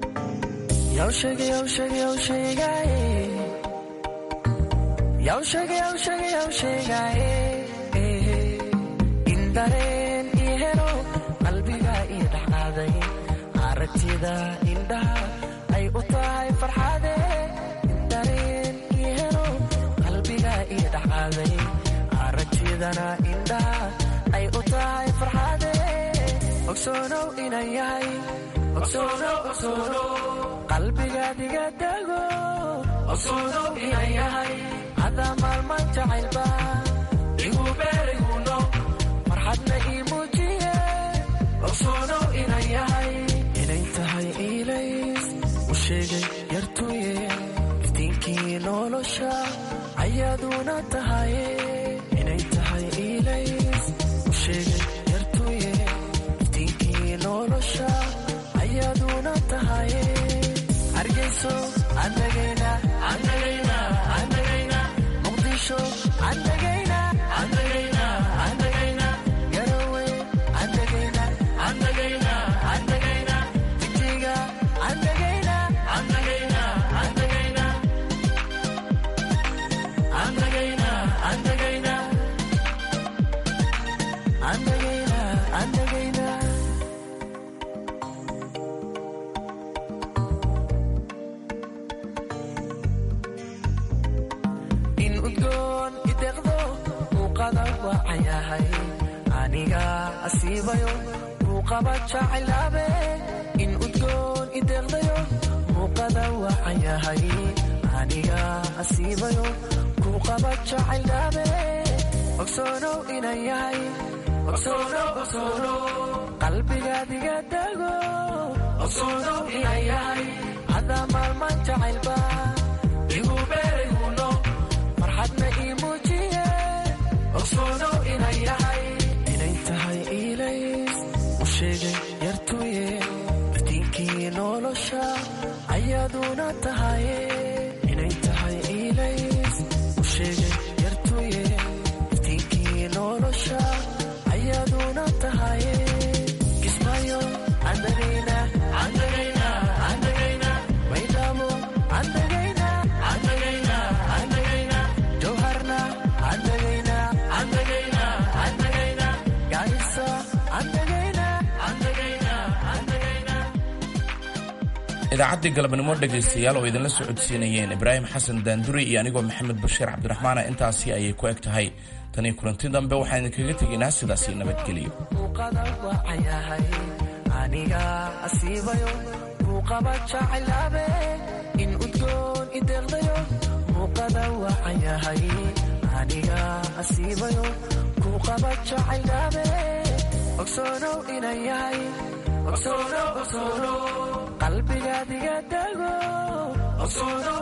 dareen ii helo qalbiga ii dhexqaaday aragtida indhaha ay u tahay farxade dareen ii helo qalbiga ii dhexqaaday aragtidana indhaha ay u tahay farxade ogsoonow inan yahay qalbigaad iga dago ogsoonow inan yahay hadaa maalmaan jacaylba igu beeriguno farxadna ii muujiye ogsoonow inan yahay inay tahay iilays u sheegay yartuye iftiinkii nolosha ayaaduna tahaye inay tahay iilays u sheegay yartuye iftiinkii nolosha ayaaduna tahaye hargeyso andagayna muqdisho andagayna garowe andagayna jigjiga andagayna in udgoon ideqdo muuqada waacayahay aniga asiibayo muuqaba jacaylabe in udgoon ideqdayo muuqada waacayahay aniga asiibayo muuqaba jacaylabe ogsoonow inan yahay qalbigaad iga dago ogsoonow inan yahay hadaa maalmaan jacaylba igu beeriguno farxadna ii muujiye ogsoonow inan yahay inay tahay iilays u sheegay yartuye iftiinkii nolosha ayaaduna tahaye inay tahay iilays u sheegay yartuye iftiinkii nolosha ayaaduna tahaye kismayo andagayna baydhabo andagayna jawharna andagayna gaarisa andagayna idaacaddii galabnimo dhegaystayaal oo idinla socodsiinayeen ibraahim xasan daanduri iyo anigoo maxamed bashiir cabdiraxmaana intaasi ayay ku eg tahay tanii kulanti dambe waxaan idinkaga tegaynaa sidaasi nabadgelyo muuqada waacayahay aniga asiibayo muuqaba jacaylabe in udgoon ideqdayo muuqada waacayahay aniga asiibayo muuqaba jacaylabe ogsoonow inan yahay qalbigaad iga dago